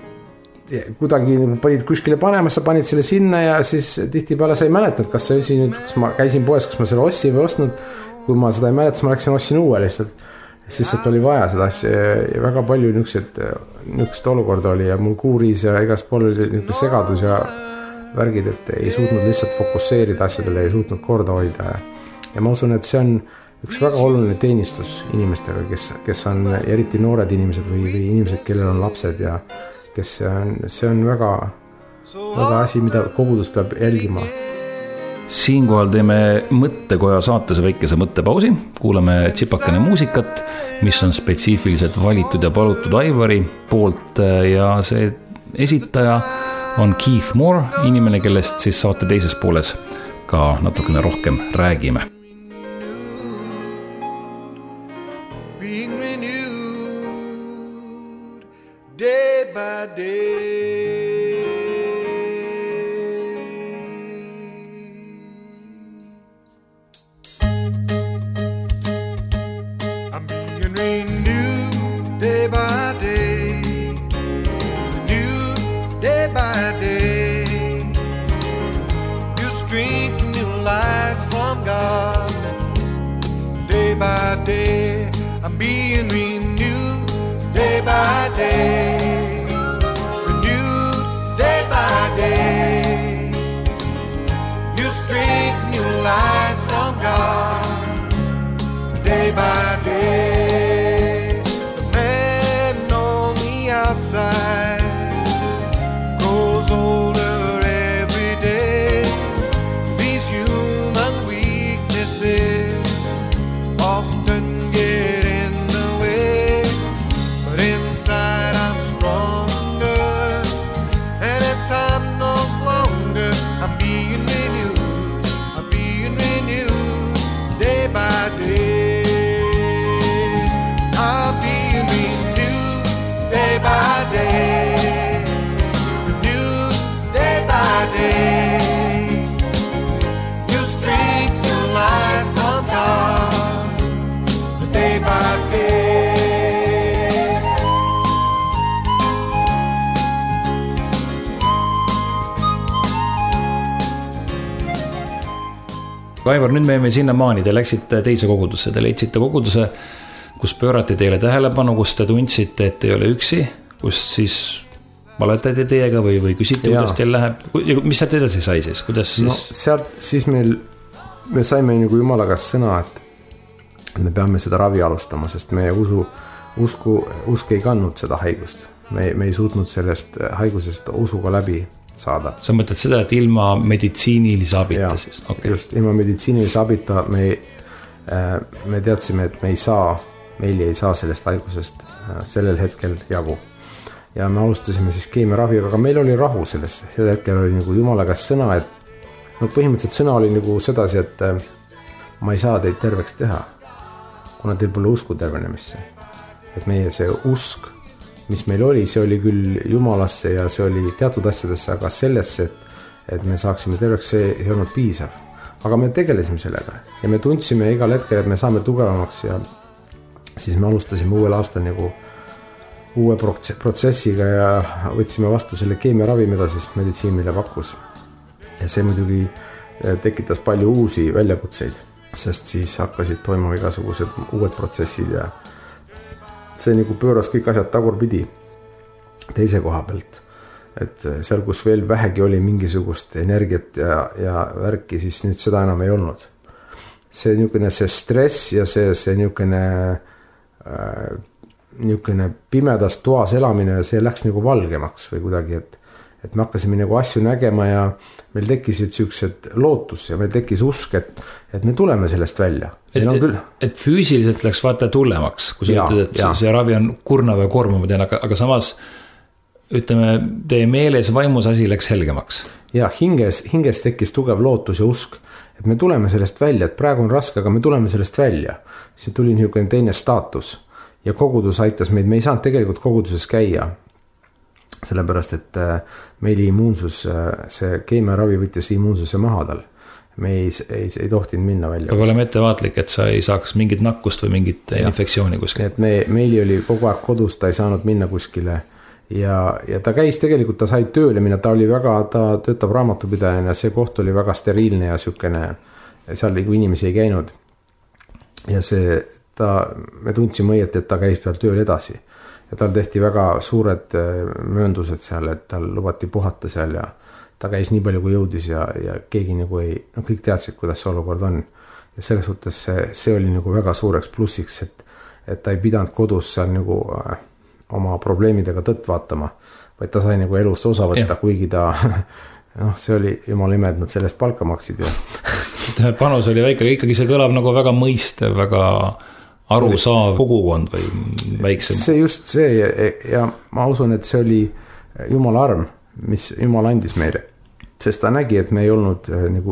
kuidagi panid kuskile panema, sa panid selle sinna ja siis tihtipeale sa ei mäletanud, kas see asi nüüd, kas ma käisin poes, kas ma selle ossin või ostnud, kui ma seda ei mäleta, ma läksin ossin uue lihtsalt. Siis et oli vaja seda asja ja väga palju niisugust olukorda oli ja mul kuuris ja igast pool oli niisugune segadus ja värgid, et ei suutnud lihtsalt fokusseerida asjadele, ei suutnud korda hoida ja ma usun, et see on üks väga oluline teenistus inimestega, kes on eriti noored inimesed või inimesed, kellel on lapsed ja kes see on väga asi, mida kogudus peab jälgima. Siinkohal teeme mõttekoja saates väikese mõttepausi, kuulame tsipakene muusikat, mis on spetsiifiliselt valitud ja palutud Aivari poolt ja see esitaja on Keith Moore, inimene, kellest siis saate teises pooles ka natukene rohkem räägime. Being renewed day by day. I'm being renewed day by day. Renewed day by day. New strength, new life from God. Day by day, I'm being renewed day by day. Renewed day by day. New strength, new life from God. Day by day. The man on the outside grows older every day. These human weaknesses often get in the way. aga Aivar, nüüd me jäime sinna maani, te läksite teise kogudusse, te leidsite koguduse, kus pöörati teile tähelepanu, kus te tundsite, et ei ole üksi, kus siis valetati teiega või küsiti, kuidas teil läheb, mis sealt edasi sai siis, kuidas siis? No sealt siis me saime nagu Jumala käest sõna, et me peame seda ravi alustama, sest meie usk ei kandnud seda haigust. Me ei suutnud sellest haigusest usuga läbi saada. Sa mõtled seda, et ilma meditsiinilise abita siis? Okay. Just, ilma meditsiinilise abita me teadsime, et meil ei saa sellest haigusest sellel hetkel jagu. Ja me alustasime siis keemiaraviga, aga meil oli rahu sellest. Sel hetkel oli nagu Jumala käest sõna, et põhimõtteliselt sõna oli nagu sedasi, et ma ei saa teid terveks teha, kuna teil pole usku tervenemisse. Et meie see usk, mis meil oli, see oli küll Jumalasse ja see oli teatud asjadesse, aga sellesse, et me saaksime terveks, see ei olnud piisav. Aga me tegelesime sellega ja me tundsime igal hetkel, et me saame tugevamaks ja siis me alustasime uuel aastal nagu uue protsessiga ja võtsime vastu selle keemiaravi, mida siis meditsiin meile pakkus. Ja see muidugi tekitas palju uusi väljakutseid, sest siis hakkasid toimuma igasugused uued protsessid ja see nagu pööras kõik asjad tagurpidi teise koha pealt. Et seal, kus veel vähegi oli mingisugust energiat ja värki, siis nüüd seda enam ei olnud. See stress ja see niisugune pimedas toas elamine, see läks nagu valgemaks või kuidagi, et me hakkasime nagu asju nägema ja meil tekkisid sellised lootus ja meil tekkis usk, et me tuleme sellest välja. Et füüsiliselt läks vaata tullemaks, kui sa ütled, et see ravi on kurnav ja kormama teena, aga samas ütleme, teie meeles vaimus asi läks helgemaks. Ja hinges tekkis tugev lootus ja usk, et me tuleme sellest välja, et praegu on raske, aga me tuleme sellest välja. See tuli niisugune teine staatus. Ja kogudus aitas meid, me ei saanud tegelikult koguduses käia, sellepärast, et meil immuunsus, see keemiaravi võttis immuunsuse maha tal. Me ei tohtinud minna välja. Aga oleme ettevaatlik, et sa ei saaks mingit nakkust või mingit infektsiooni kuskil. Et meil oli kogu aeg kodus, ta ei saanud minna kuskile ja ta käis tegelikult, ta sai tööle minna, ta töötab raamatupidajana, see koht oli väga steriilne ja sükene, seal inimesi ei käinud ja me tundsime õieti, et ta käis peal tööl edasi ja tal tehti väga suured mööndused seal, et tal lubati puhata seal ja ta käis nii palju kui jõudis ja keegi nagu kõik teadsid, kuidas see olukord on ja selles suhtes see oli nagu väga suureks plussiks, et ta ei pidanud kodus seal nagu oma probleemidega tõtt vaatama, vaid ta sai nagu elust osa võtta, kuigi ta see oli jumala ime, et nad sellest palka maksid ja panus oli väike, ikkagi see kõlab nagu väga mõistev, väga arusaav kogukond või väiksem. See just see ja ma usun, et see oli Jumala arm, mis Jumal andis meile, sest ta nägi, et me ei olnud nagu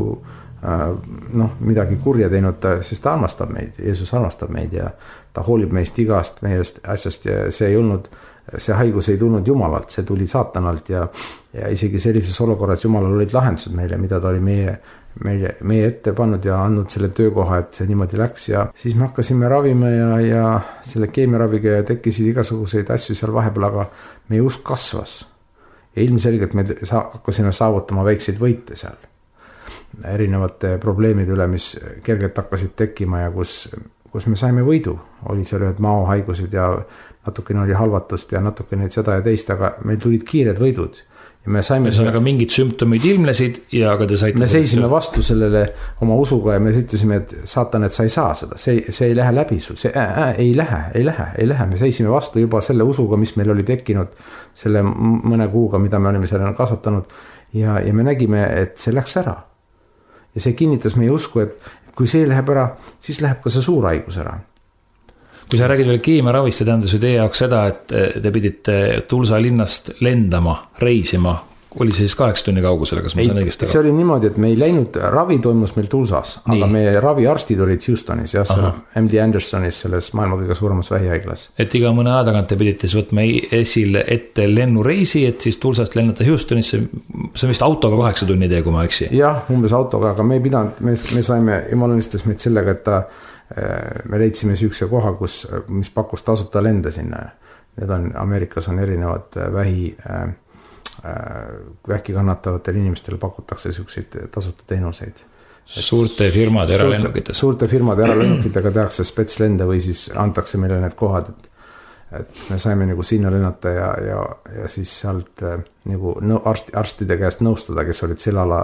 midagi kurja teinud, sest ta armastab meid, Jeesus armastab meid ja ta hoolib meist igast meiest asjast ja see haigus ei tulnud Jumalalt, see tuli saatanalt ja isegi sellises olukorras Jumalal olid lahendused meile, mida ta oli meie ette pannud ja andnud selle töökoha, et see niimoodi läks ja siis me hakkasime ravima ja selle keemiaraviga tekkisid igasuguseid asju seal vahepeal, aga meie usk kasvas ja ilmselgelt me hakkasime saavutama väikseid võite seal erinevate probleemide üle, mis kergelt hakkasid tekkima ja kus me saime võidu, oli seal ühed maohaigused ja natukene oli halvatust ja natukene seda ja teist, aga meil tulid kiired võidud ja me saime aga mingid sümptomid ilmnesid ja aga te saite me seisime vastu sellele oma usuga ja me ütlesime, et saatan, et sa ei saa seda, see ei lähe läbi sul, see ei lähe, me seisime vastu juba selle usuga, mis meil oli tekkinud selle mõne kuuga, mida me olime selle kasvatanud ja me nägime, et see läks ära ja see kinnitas meie usku, et kui see läheb ära, siis läheb ka see suur haigus ära. Kui sa räägid veel keemiaravist, see tähendas ju teie jaoks seda, et te pidite Tulsa linnast lendama, reisima, oli see siis 8 tunni kaugusele, kas ma saan õigesti aru? See oli niimoodi, et meil läinud ravi toimus meil Tulsas, aga meie raviarstid olid Houstonis ja MD Andersonis, selles maailma kõige suuremas vähihaiglas. Et iga mõne aja tagant te pidite siis võtma esile ette lennureisi, et siis Tulsast lennata Houstonisse, see on vist autoga 8 tunni tee, kui ma eksi. Jah, umbes autoga, aga me ei pidanud, me saime, Jumal õnnistas meid sellega, et me leidsime süükse koha, mis pakkus tasuta lende sinna. Need on, Ameerikas on erinevad vähki kannatavatel inimestel pakutakse selliseid tasuta teenuseid. Suurte firmade eralennukitega. Suurte firmade eralennukitega tehakse spetslende või siis antakse meile need kohad, et me saime nagu sinna lennata ja siis sealt nagu arstide käest nõustada, kes olid selle ala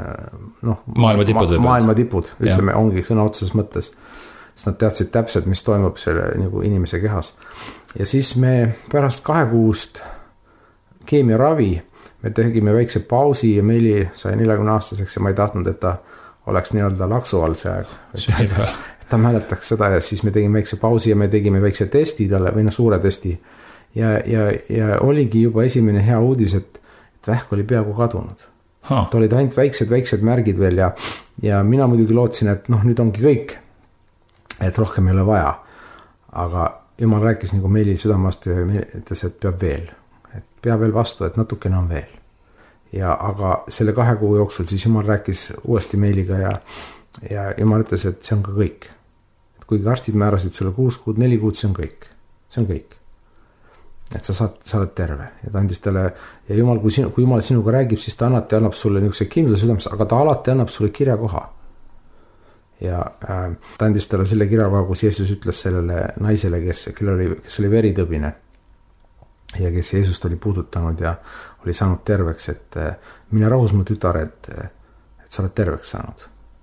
maailma tipud, ütleme, ongi sõna otseses mõttes. Sest nad teadsid täpselt, mis toimub selle nagu inimese kehas. Ja siis me pärast 2 kuust keemiaravi, me tegime väikse pausi ja Meili sai 40-aastaseks ja ma ei tahtnud, et ta oleks nii-öelda laksu all see aeg. Et ta mäletaks seda ja siis me tegime väikse pausi ja me tegime väikse testi talle või suure testi. Ja oligi juba esimene hea uudis, et vähk oli peaaegu kadunud. Ta olid ainult väiksed märgid veel ja mina muidugi lootsin, et nüüd ongi kõik, et rohkem ei ole vaja. Aga Jumal rääkis nagu Meili südamast ja ütles, et peab veel vastu, et natukene on veel. Aga selle 2 kuu jooksul siis Jumal rääkis uuesti Meiliga ja Jumal ütles, et see on ka kõik. Et kuigi arstid määrasid sulle 6 kuud, 4 kuud, see on kõik. See on kõik. Et sa oled terve. Ja ta andis talle, ja Jumal, kui Jumal sinuga räägib, siis ta alati annab sulle niisuguse kindluse südames, aga ta alati annab sulle kirjakoha. Ja ta andis talle selle kirjakoha, kus Jeesus ütles sellele naisele, kes oli veritõbine ja kes Jeesust oli puudutanud ja oli saanud terveks, et mine rahus mu tütar, et sa oled terveks saanud.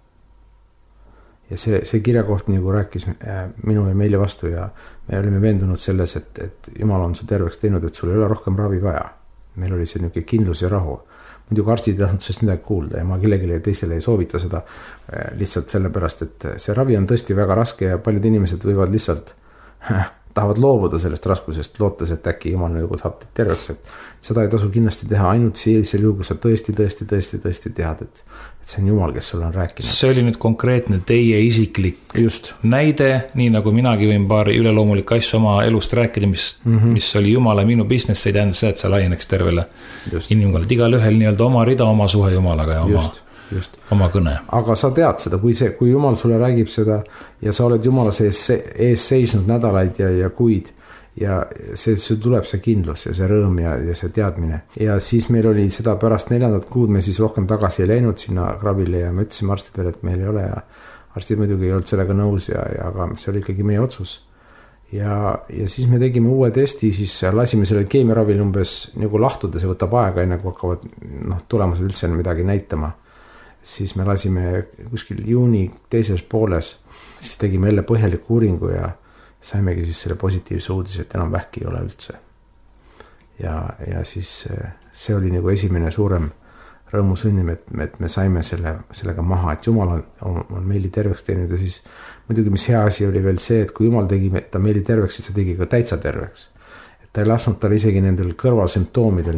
Ja see kirjakoht nagu rääkis minu ja Meili vastu ja me olime veendunud selles, et Jumal on su terveks teinud, et sul ei ole rohkem ravi vaja. Meil oli see niisugune kindlus ja rahu. Muidugi arstid ei tahtnud sellest midagi kuulda ja ma kellelegi teistele ei soovita seda lihtsalt sellepärast, et see ravi on tõesti väga raske ja paljud inimesed võivad lihtsalt tahavad loobuda sellest raskusest, lootes, et äkki Jumal nagu saab terveks, et seda ei tasu kindlasti teha ainult sellisel juhul, kui sa tõesti tead, et see on Jumal, kes sulle on rääkinud. See oli nüüd konkreetne teie isiklik näide, nii nagu minagi võin paari üleloomulik asju oma elust rääkida, mis oli Jumala minu business, ei tähenda see, et sa laieneks tervele inimkonnale. Igal ühel nii-öelda oma rida, oma suhe Jumalaga ja oma kõne. Aga sa tead seda, kui Jumal sulle räägib seda ja sa oled Jumala ees seisnud nädalaid ja kuid ja see tuleb see kindlus ja see rõõm ja see teadmine. Ja siis meil oli seda pärast 4. kuud me siis rohkem tagasi ei läinud sinna krabile ja me ütlesime arstidele, et meil ei ole ja arstid muidugi ei olnud sellega nõus aga see oli ikkagi meie otsus. Ja siis me tegime uue testi, siis lasime selle keemiaravil umbes nagu lahtuda, see võtab aega enne kui hakkavad tulemused üldse midagi näitama. Siis me lasime kuskil juuni 2. pooles, siis tegime jälle põhjaliku uuringu ja saimegi siis selle positiivse uudise, et enam vähki ei ole üldse. Ja siis see oli nagu esimene suurem rõõmusõnnim, et me saime sellega maha, et Jumal on Meili terveks teinud ja siis muidugi mis hea asi oli veel see, et kui Jumal tegi ta Meili terveks, siis ta tegi ka täitsa terveks. Et ta ei lasknud tal isegi nendel kõrvalsümptoomidel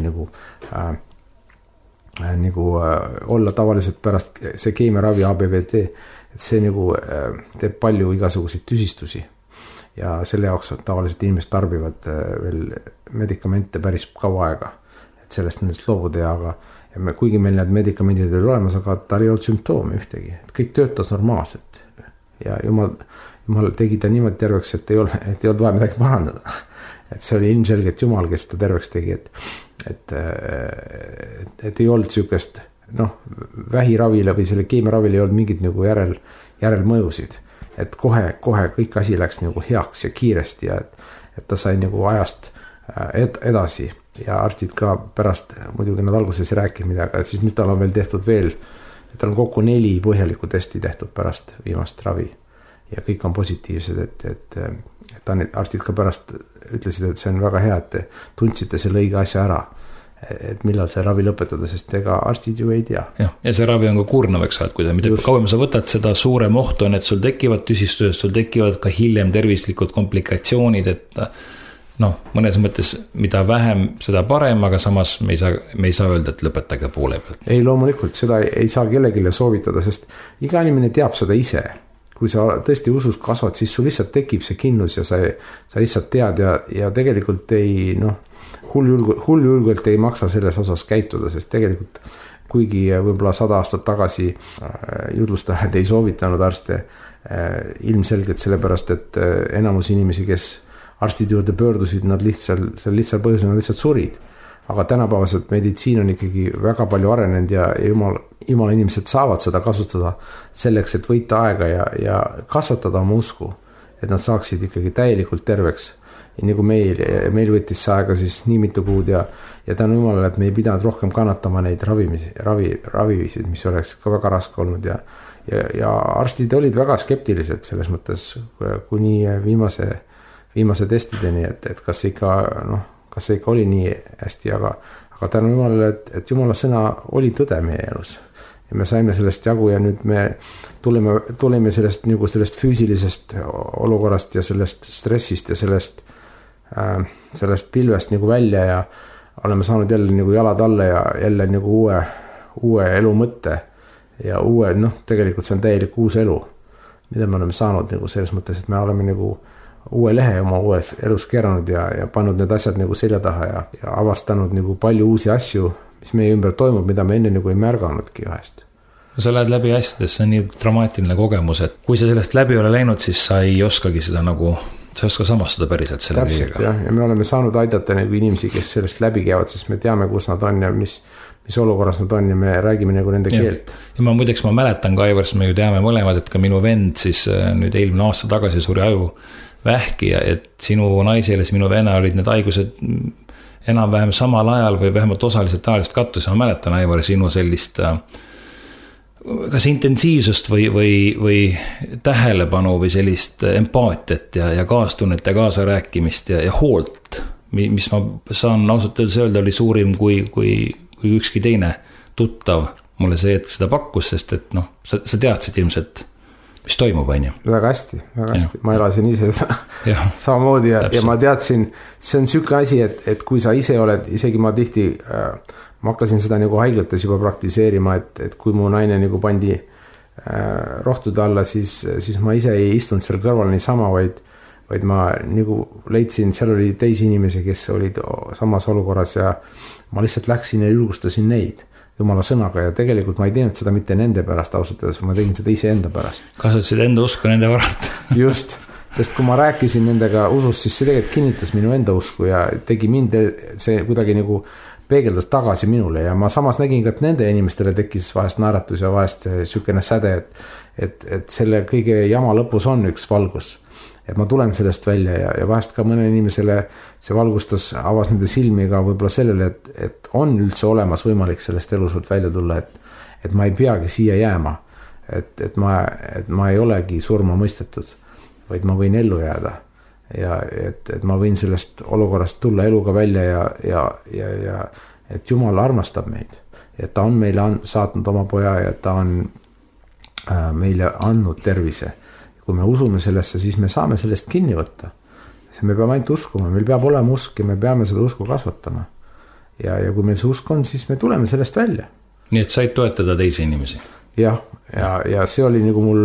nagu olla tavaliselt pärast see keemiaravi ABVD, et see nagu teeb palju igasuguseid tüsistusi ja selle jaoks tavaliselt inimesed tarbivad veel medikamente päris kaua aega, et sellest nendest loobuda ja kuigi meil need medikamendid oli olemas, aga ta ei olnud sümptoome ühtegi, et kõik töötas normaalselt ja Jumal tegi ta niimoodi terveks, et ei olnud vaja midagi parandada. Et see oli ilmselgelt Jumal, kes ta terveks tegi, et ei olnud sükest, vähiravile või selle keemiaravile ei olnud mingit nagu järelmõjusid, et kohe kõik asi läks nagu heaks ja kiiresti ja et ta sai nagu ajast edasi ja arstid ka pärast, muidugi nad alguses ei rääkinud midagi, siis nüüd tal on veel tehtud tal on kokku 4 põhjalikku testi tehtud pärast viimast ravi ja kõik on positiivsed, et arstid ka pärast ütlesid, et see on väga hea, et te tundsite selle õige asja ära, et millal see ravi lõpetada, sest ega arstid ju ei tea. Ja see ravi on ka kurnav, eks, et kui mida kauem sa võtad, seda suurem oht on, et sul tekivad tüsistused, sul tekivad ka hiljem tervislikud komplikatsioonid, et mõnes mõttes mida vähem, seda parem, aga samas me ei saa öelda, et lõpetage poole pealt. Ei, loomulikult, seda ei saa kellegile soovitada, sest iga inimene teab seda ise. Kui sa tõesti usus kasvad, siis sul lihtsalt tekib see kindlus ja sa lihtsalt tead ja tegelikult hulljulgelt ei maksa selles osas käituda, sest tegelikult kuigi võib-olla 100 aastat tagasi jutlustajad ei soovitanud arste ilmselgelt sellepärast, et enamus inimesi, kes arstid juurde pöördusid, nad lihtsal põhjusel nad lihtsalt surid. aga tänapäevaselt meditsiin on ikkagi väga palju arenenud ja jumala inimesed saavad seda kasutada selleks, et võita aega ja kasvatada oma usku, et nad saaksid ikkagi täielikult terveks. Ja nagu meil võttis see aega siis nii mitu kuud ja tänu jumalale, et me ei pidanud rohkem kannatama neid ravivisid, mis oleks ka väga raske olnud ja arstid olid väga skeptilised selles mõttes kuni viimase testideni, et kas see ikka oli nii hästi, aga tänu jumalale, et jumala sõna oli tõde meie elus. Ja me saime sellest jagu ja nüüd me tulime sellest füüsilisest olukorrast ja sellest stressist ja sellest pilvest nagu välja ja oleme saanud jälle nagu jalad alla ja jälle nagu uue elu mõtte ja tegelikult see on täielik uus elu, mida me oleme saanud nagu selles mõttes, et me oleme nagu uue lehe oma uues elus keranud ja pannud need asjad nagu selja taha ja avastanud nagu palju uusi asju, mis meie ümber toimub, mida me enne nagu ei märganudki ühest. Sa lähed läbi asjadest, see on nii dramaatiline kogemus, et kui sa sellest läbi ole läinud, siis sa ei oskagi seda nagu, sa ei oska samastuda päriselt selle kõigega. Ja me oleme saanud aidata nagu inimesi, kes sellest läbi käivad, sest me teame, kus nad on ja mis olukorras nad on ja me räägime nagu nende keelt. Ja ma mäletan ka, Aivar, me ju teame mõlemad, et ka minu vend siis nüüd eelmine aasta tagasi suri ajuvähki ja et sinu naisele, minu venna olid need haigused enam-vähem samal ajal või vähemalt osaliselt ajaliselt kattus. Ma mäletan, Aivar, sinu sellist kas intensiivsust või tähelepanu või sellist empaatiat ja kaastunnet ja kaasarääkimist ja hoolt, mis ma saan ausalt öelda oli suurim kui ükski teine tuttav mulle see, et seda pakkus, sest et sa teadsid ilmselt, mis toimub, on ju. Väga hästi. Ma elasin ise samamoodi ja ma teadsin, see on süüke asi, et kui sa ise oled, isegi ma tihti ma hakkasin seda nagu haiglates juba praktiseerima, et kui mu naine nagu pandi rohtude alla, siis ma ise ei istunud seal kõrval niisama, vaid ma nagu leidsin, seal oli teisi inimesi, kes olid samas olukorras ja ma lihtsalt läksin ja julgustasin neid jumala sõnaga ja tegelikult ma ei teinud seda mitte nende pärast ausalt öeldes, ma tegin seda ise enda pärast. Kasutasid enda usku nende varalt. Just, sest kui ma rääkisin nendega usust, siis see tegelikult kinnitas minu enda usku ja tegi mind see kuidagi nagu peegeldas tagasi minule ja ma samas nägin ka, et nende inimestele tekkis vahest naeratus ja vahest sükene säde, et selle kõige jama lõpus on üks valgus. Et ma tulen sellest välja ja vahest ka mõne inimesele see valgustas, avas nende silmi ka võib-olla sellele, et on üldse olemas võimalik sellest elusult välja tulla, et ma ei peagi siia jääma, et ma ei olegi surma mõistetud, vaid ma võin ellu jääda. Ja et ma võin sellest olukorrast tulla eluga välja ja et Jumal armastab meid, et ta on meile saatnud oma poja ja ta on meile andnud tervise. Kui me usume sellesse, siis me saame sellest kinni võtta. Me peame ainult uskuma, meil peab olema usk ja me peame seda usku kasvatama. Ja kui meil see usk on, siis me tuleme sellest välja. Nii et said toetada teisi inimesi? Ja see oli nagu mul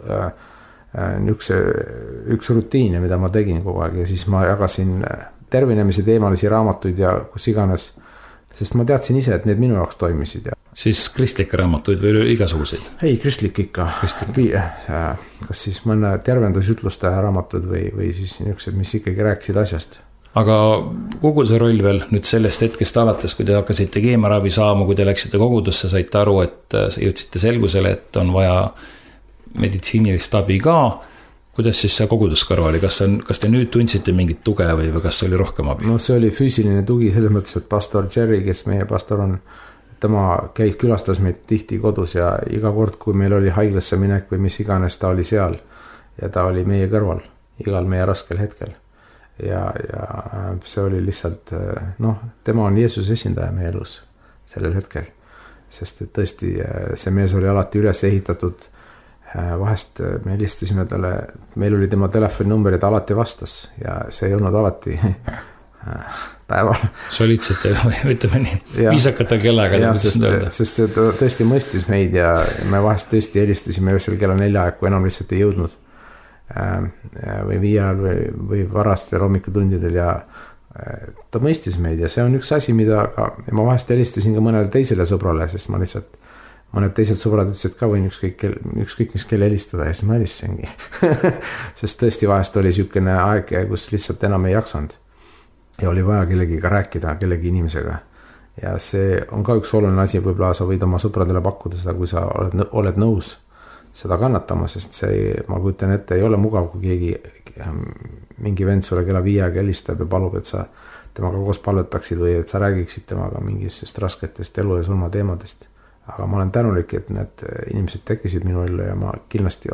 üks rutiine, mida ma tegin kogu aeg ja siis ma jagasin tervenemise teemalisi raamatuid ja kus iganes, sest ma teadsin ise, et need minu jaoks toimisid. Siis kristlikke raamatuid või igasuguseid? Ei, kristlik ikka. Kas siis mõne tervendusjutluste raamatud või siis niisugused, mis ikkagi rääkisid asjast. Aga kogu see roll veel nüüd sellest hetkest alates, kui te hakkasite keemiaravi saama, kui te läksite kogudusse, saite aru, et jõudsite selgusele, et on vaja meditsiinilist abi ka. Kuidas siis see kogudus kõrvali? Kas te nüüd tundsite mingit tuge või kas oli rohkem abi? No see oli füüsiline tugi selles mõttes, et pastor Jerry, kes meie pastor on, tema külastas meid tihti kodus ja iga kord, kui meil oli haiglasse minek või mis iganes, ta oli seal ja ta oli meie kõrval igal meie raskel hetkel. Ja see oli lihtsalt, tema on Jeesuse esindaja meie elus sellel hetkel, sest et tõesti see mees oli alati üles ehitatud. Vahest me helistasime talle, meil oli tema telefoninumber ja ta alati vastas ja see ei olnud alati päeval. Solitsete või ütleme nii, viisakate kellaga. Sest ta tõesti mõistis meid ja me vahest tõesti helistasime öösel kella 4 aeg, kui enam lihtsalt ei jõudnud või 5 ajal või varastel hommikutundidel ja ta mõistis meid ja see on üks asi, mida ka, ja ma vahest helistasin ka mõnele teisele sõbrale, sest ma lihtsalt mõned teised sõbrad ütlesid ka võin ükskõik mis kelle helistada ja siis ma helistasingi. Sest tõesti vahest oli sükene aeg, kus lihtsalt enam ei jaksanud. Ja oli vaja kellegiga rääkida, kellegi inimesega. ja see on ka üks oluline asi, võib-olla sa võid oma sõpradele pakkuda seda, kui sa oled nõus seda kannatama, sest see, ma kujutan ette, ei ole mugav, kui keegi, mingi vend sulle kella 5 aega helistab ja palub, et sa temaga koos palvetaksid või et sa räägiksid temaga mingist rasketest elu ja surma teemadest. Aga ma olen tänulik, et need inimesed tekkisid minu ellu ja ma kindlasti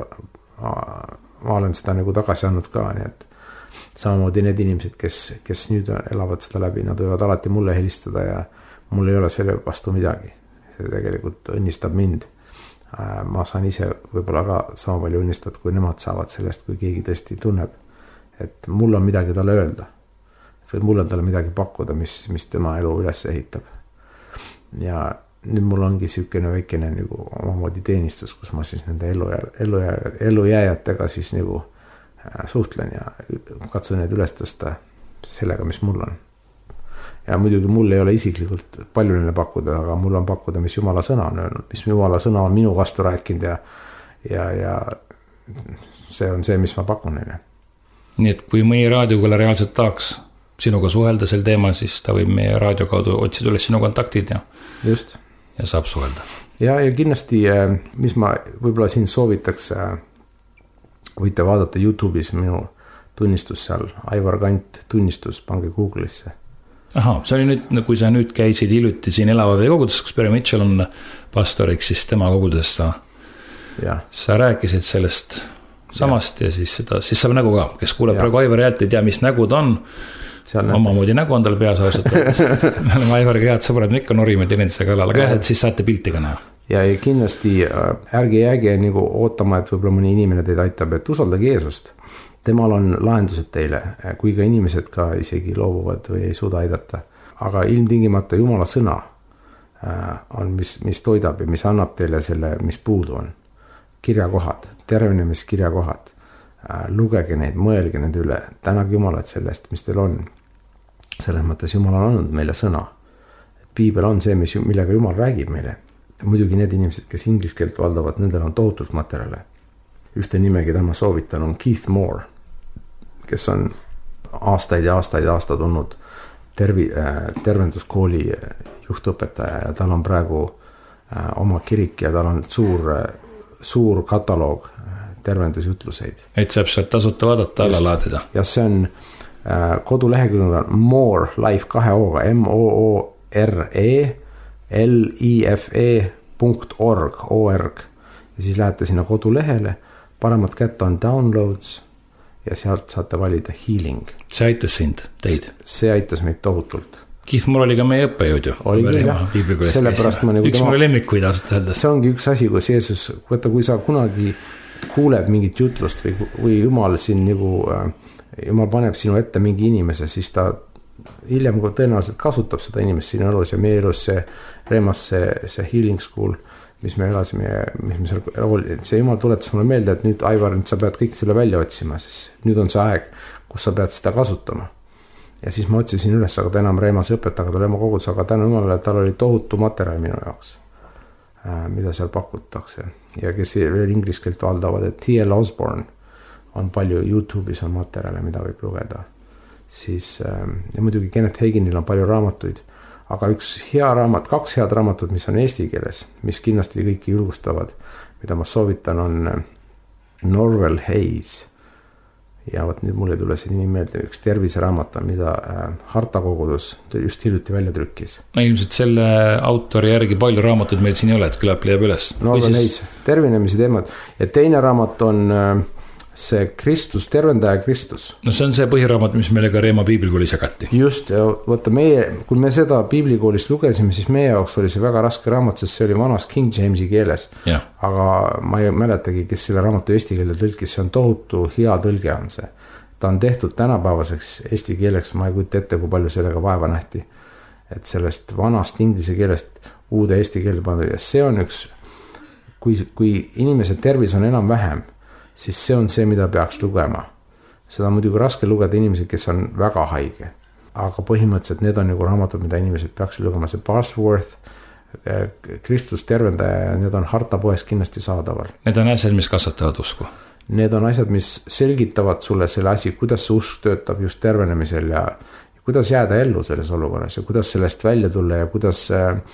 ma olen seda nagu tagasi andnud ka, nii et samamoodi need inimesed, kes nüüd elavad seda läbi, nad võivad alati mulle helistada ja mul ei ole selle vastu midagi. See tegelikult õnnistab mind. Ma saan ise võib-olla ka sama palju õnnistada, kui nemad saavad sellest, kui keegi tõesti tunneb, et mul on midagi talle öelda või mul on talle midagi pakkuda, mis tema elu üles ehitab. Ja nüüd mul ongi sükene väikene nagu omamoodi teenistus, kus ma siis nende ellujääjatega siis nagu suhtlen ja katsun need üles tõsta sellega, mis mul on. Ja muidugi mul ei ole isiklikult palju neile pakkuda, aga mul on pakkuda, mis Jumala sõna on öelnud, mis Jumala sõna on minu vastu rääkinud ja see on see, mis ma pakun neile. Nii et kui meie raadiokulla reaalselt tahaks sinuga suhelda sel teemal, siis ta võib meie raadio kaudu otsida üles sinu kontaktid ja saab suhelda. Ja kindlasti, mis ma võib-olla siin soovitaks, võite vaadata YouTube'is minu tunnistus seal, Aivar Kant tunnistus, pange Google'isse. Aha, see oli nüüd, kui sa nüüd käisid hiljuti siin Elava Vee kogudes, kus Barry Mitchell on pastoriks, siis tema kogudes sa rääkisid sellest samast ja siis saab nägu ka, kes kuuleb praegu Aivari häält, ei tea, mis nägu ta on. Omamoodi nägu on tal peas ausalt. Me oleme Aivariga head sõbrad, me ikka norime teeninduse kallal, aga et siis saate pilti ka näha. Ja kindlasti ärge jääge nagu ootama, et võib-olla mõni inimene teid aitab, et usaldage Jeesust. Temal on lahendused teile, kui ka inimesed ka isegi loobuvad või ei suuda aidata. Aga ilmtingimata Jumala sõna on, mis toidab ja mis annab teile selle, mis puudu on. Kirjakohad, tervenemiskirjakohad. Lugege neid, mõelge need üle, tänage Jumalat sellest, mis teil on. Selles mõttes Jumal on andnud meile sõna. Piibel on see, millega Jumal räägib meile. Muidugi need inimesed, kes inglise keelt valdavad, nendel on tohutult materjale. Ühte nime, keda ma soovitan, on Keith Moore, kes on aastaid olnud tervenduskooli juhtõpetaja ja tal on praegu oma kirik ja tal on suur kataloog tervendusjutluseid. Et saab sealt tasuta vaadata, alla laadida. Ja see on kodulehekülg More Life 2 O-ga MOORLIFE.org ja siis lähete sinna kodulehele, paremat kätte on downloads ja sealt saate valida healing. See aitas teid? See aitas meid tohutult. Keith Moore oli ka meie õppejõud ju. Sellepärast ma nagu üks mulle lemmikuid aastat öeldes. See ongi üks asi, kus Jeesus, kui sa kunagi kuuleb mingit jutlust või Jumal siin nagu, Jumal paneb sinu ette mingi inimese, siis ta hiljem tõenäoliselt kasutab seda inimest sinu elus ja meie elus see healing school, mis me elasime, see Jumal tuletas mulle meelde, et nüüd Aivar, nüüd sa pead kõik selle välja otsima, siis nüüd on see aeg, kus sa pead seda kasutama. Ja siis ma otsisin üles, aga ta enam Reimas õpetaga, ta oli oma kogudus, aga tänu Jumalale, tal oli tohutu materjal minu jaoks, mida seal pakutakse. Ja kes veel inglise keelt valdavad, et T.L. Osborne on palju, YouTube'is on materjale, mida võib lugeda. Siis, ja muidugi Kenneth Haginil on palju raamatuid, aga kaks head raamatut, mis on eesti keeles, mis kindlasti kõiki julgustavad, mida ma soovitan, on Norvel Hayes. Ja võt nüüd mulle tule see nimi meelde, üks terviseraamat, mida Harta kogudus just hiljuti välja trükkis. No ilmselt selle autori järgi palju raamatuid meil siin ei ole, et küllap leiab üles. Norvel Hayes, tervenemise teemad. Ja teine raamat on see Kristus, tervendaja Kristus. No see on see põhiraamat, mis meile ka Reema piiblikoolis jagati. Just, ja võtta kui me seda piiblikoolis lugesime, siis meie jaoks oli see väga raske raamat, sest see oli vanas King Jamesi keeles. Ja. Aga ma ei mäletagi, kes selle raamatu eesti keele tõlkis, see on tohutu hea tõlge on see. Ta on tehtud tänapäevaseks eesti keeleks, ma ei kujuta ette, kui palju sellega vaeva nähti. Et sellest vanast inglise keelest uude eesti keelde pandud ja see on üks, kui inimese tervis on enam vähem, siis see on see, mida peaks lugema. Seda on muidugi raske lugeda inimesed, kes on väga haige. Aga põhimõtteliselt need on nagu raamatud, mida inimesed peaks lugema. See Bosworth, Kristus tervendaja ja need on Harta poes kindlasti saadaval. Need on asjad, mis kasvatavad usku. Need on asjad, mis selgitavad sulle selle asi, kuidas see usk töötab just tervenemisel ja kuidas jääda ellu selles olukorras ja kuidas sellest välja tulla ja kuidas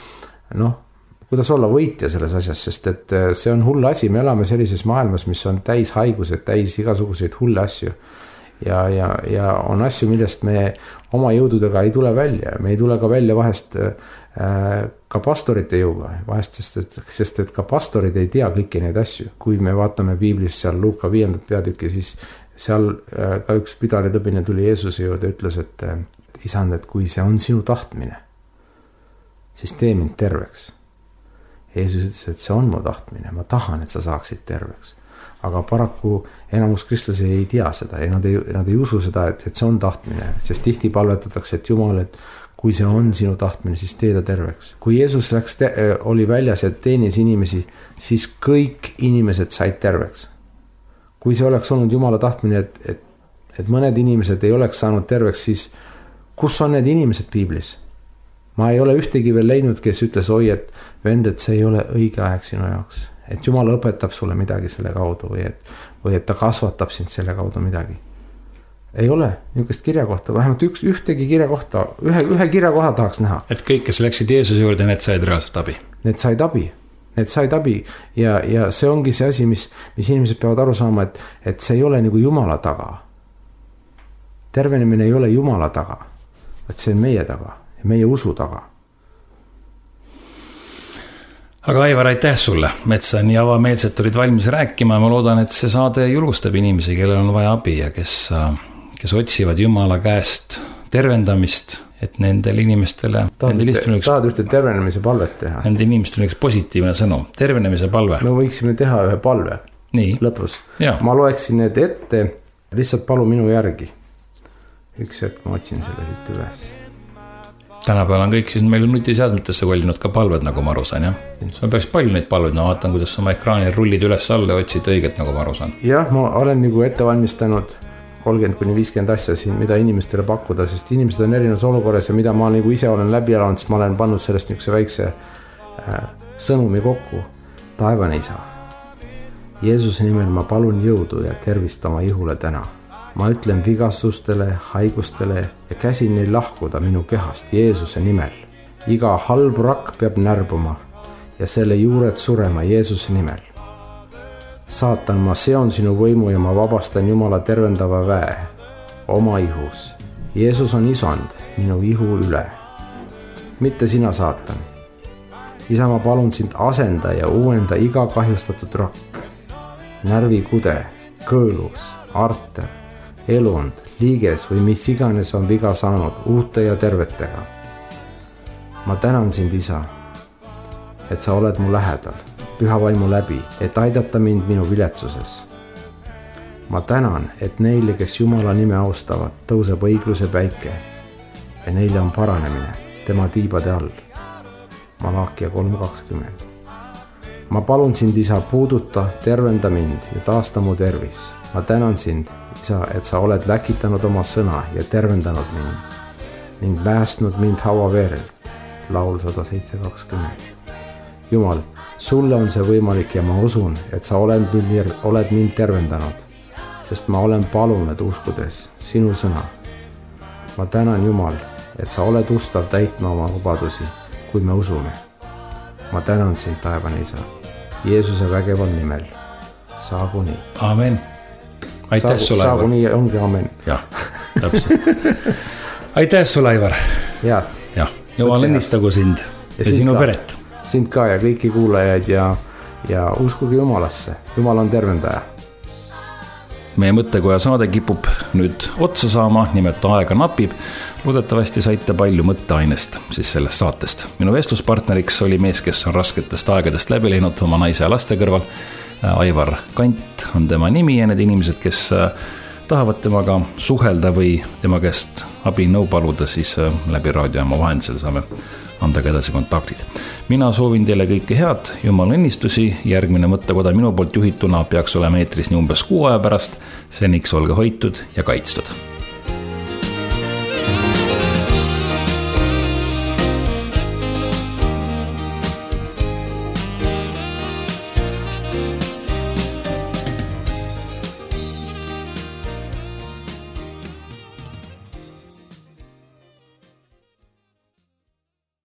olla võitja selles asjas, sest et see on hull asi, me elame sellises maailmas, mis on täis haigused, täis igasuguseid hulle asju. Ja on asju, millest me oma jõududega ei tule välja, me ei tule ka välja vahest ka pastorite jõuga, vahest, sest et ka pastorid ei tea kõiki neid asju. Kui me vaatame piiblis seal Luuka 5. peatükki, siis seal ka üks pidaritõbine tuli Jeesuse juurde ja ütles, et isand, et kui see on sinu tahtmine, siis tee mind terveks. Jeesus ütles, et see on mu tahtmine, ma tahan, et sa saaksid terveks. Aga paraku enamus kristlasi ei tea seda ja nad ei usu seda, et see on tahtmine, sest tihti palvetatakse, et Jumal, et kui see on sinu tahtmine, siis tee ta terveks. Kui Jeesus oli väljas ja teenis inimesi, siis kõik inimesed said terveks. Kui see oleks olnud Jumala tahtmine, et mõned inimesed ei oleks saanud terveks, siis kus on need inimesed piiblis? Ma ei ole ühtegi veel leidnud, kes ütles, oi, et vend, et see ei ole õige aeg sinu jaoks. Et Jumal õpetab sulle midagi selle kaudu või et ta kasvatab sind selle kaudu midagi. Ei ole niisugust kirja kohta, vähemalt ühtegi kirja kohta, ühe kirja koha tahaks näha. Et kõik, kes läksid Jeesuse juurde, need said reaalselt abi. Need said abi ja see ongi see asi, mis inimesed peavad aru saama, et see ei ole nagu Jumala taga. Tervenemine ei ole Jumala taga, et see on meie taga ja meie usu taga. Aga Aivar, aitäh sulle, et sa nii avameelselt olid valmis rääkima ja ma loodan, et see saade julgustab inimesi, kellel on vaja abi ja kes otsivad Jumala käest tervendamist, et nendel inimestele... Tahad ühte tervenemise palvet teha? Nende inimestel on üks positiivne sõnum, tervenemise palve. Me võiksime teha ühe palve lõpus. Ma loeksin need ette, lihtsalt palu minu järgi. Üks hetk ma otsin selle siit üles. Tänapäeval on kõik siis meil nutiseadmetesse kollinud ka palved, nagu ma aru saan, jah? See on päris palju neid palveid, ma vaatan, kuidas oma ekraanil rullid üles alla ja otsid õiget, nagu ma aru saan. Jah, ma olen nagu ette valmistanud 30-50 asja siin, mida inimestele pakkuda, sest inimesed on erinevas olukorras ja mida ma nagu ise olen läbi elanud, siis ma olen pannud sellest niisuguse väikse sõnumi kokku. Taevane isa, Jeesuse nimel ma palun jõudu ja tervist oma ihule täna. Ma ütlen vigastustele, haigustele ja käsin neil lahkuda minu kehast Jeesuse nimel. Iga halb rakk peab närbuma ja selle juured surema Jeesuse nimel. Saatan, ma seon sinu võimu ja ma vabastan Jumala tervendava väe oma ihus. Jeesus on isand minu ihu üle. Mitte sina, saatan. Isa, ma palun sind asenda ja uuenda iga kahjustatud rakk. Närvikude, kõõlus, arter, elund, liiges või mis iganes on viga saanud uute ja tervetega. Ma tänan sind, isa, et sa oled mu lähedal, püha vaimu läbi, et aidata mind minu viletsuses. Ma tänan, et neile, kes Jumala nime austavad, tõuseb õigluse päike ja neile on paranemine tema tiibade all. Malaakia 3:20. Ma palun sind, isa, puuduta, tervenda mind ja taasta mu tervis. Ma tänan sind, isa, et sa oled läkitanud oma sõna ja tervendanud mind ning päästnud mind hauaveerelt. Laul 107:20. Jumal, sulle on see võimalik ja ma usun, et sa oled mind tervendanud, sest ma olen palunud uskudes sinu sõna. Ma tänan, Jumal, et sa oled ustav täitma oma lubadusi, kui me usume. Ma tänan sind, taevane isa, Jeesuse vägeval nimel. Saagu nii. Amen. Aitäh sulle, Aivar. Saagu nii, ongi amen. Jah, täpselt. Aitäh sulle, Aivar. Ja. Jumal õnnistagu sind ja sinu peret. Sind ka ja kõiki kuulajaid ja uskuge Jumalasse. Jumal on tervendaja. Meie mõttekoja saade kipub nüüd otsa saama, nimelt aega napib. Loodetavasti saite palju mõtteainest siis sellest saatest. Minu vestluspartneriks oli mees, kes on rasketest aegadest läbi läinud oma naise ja laste kõrval. Aivar Kant on tema nimi ja need inimesed, kes tahavad temaga suhelda või tema käest abi nõu paluda, siis läbi raadiojaama vahendusel saame anda ka edasi kontaktid. Mina soovin teile kõike head, Jumal õnnistusi, järgmine mõttekoda minu poolt juhituna peaks olema eetris nii umbes 6 aja pärast, seniks olge hoitud ja kaitstud.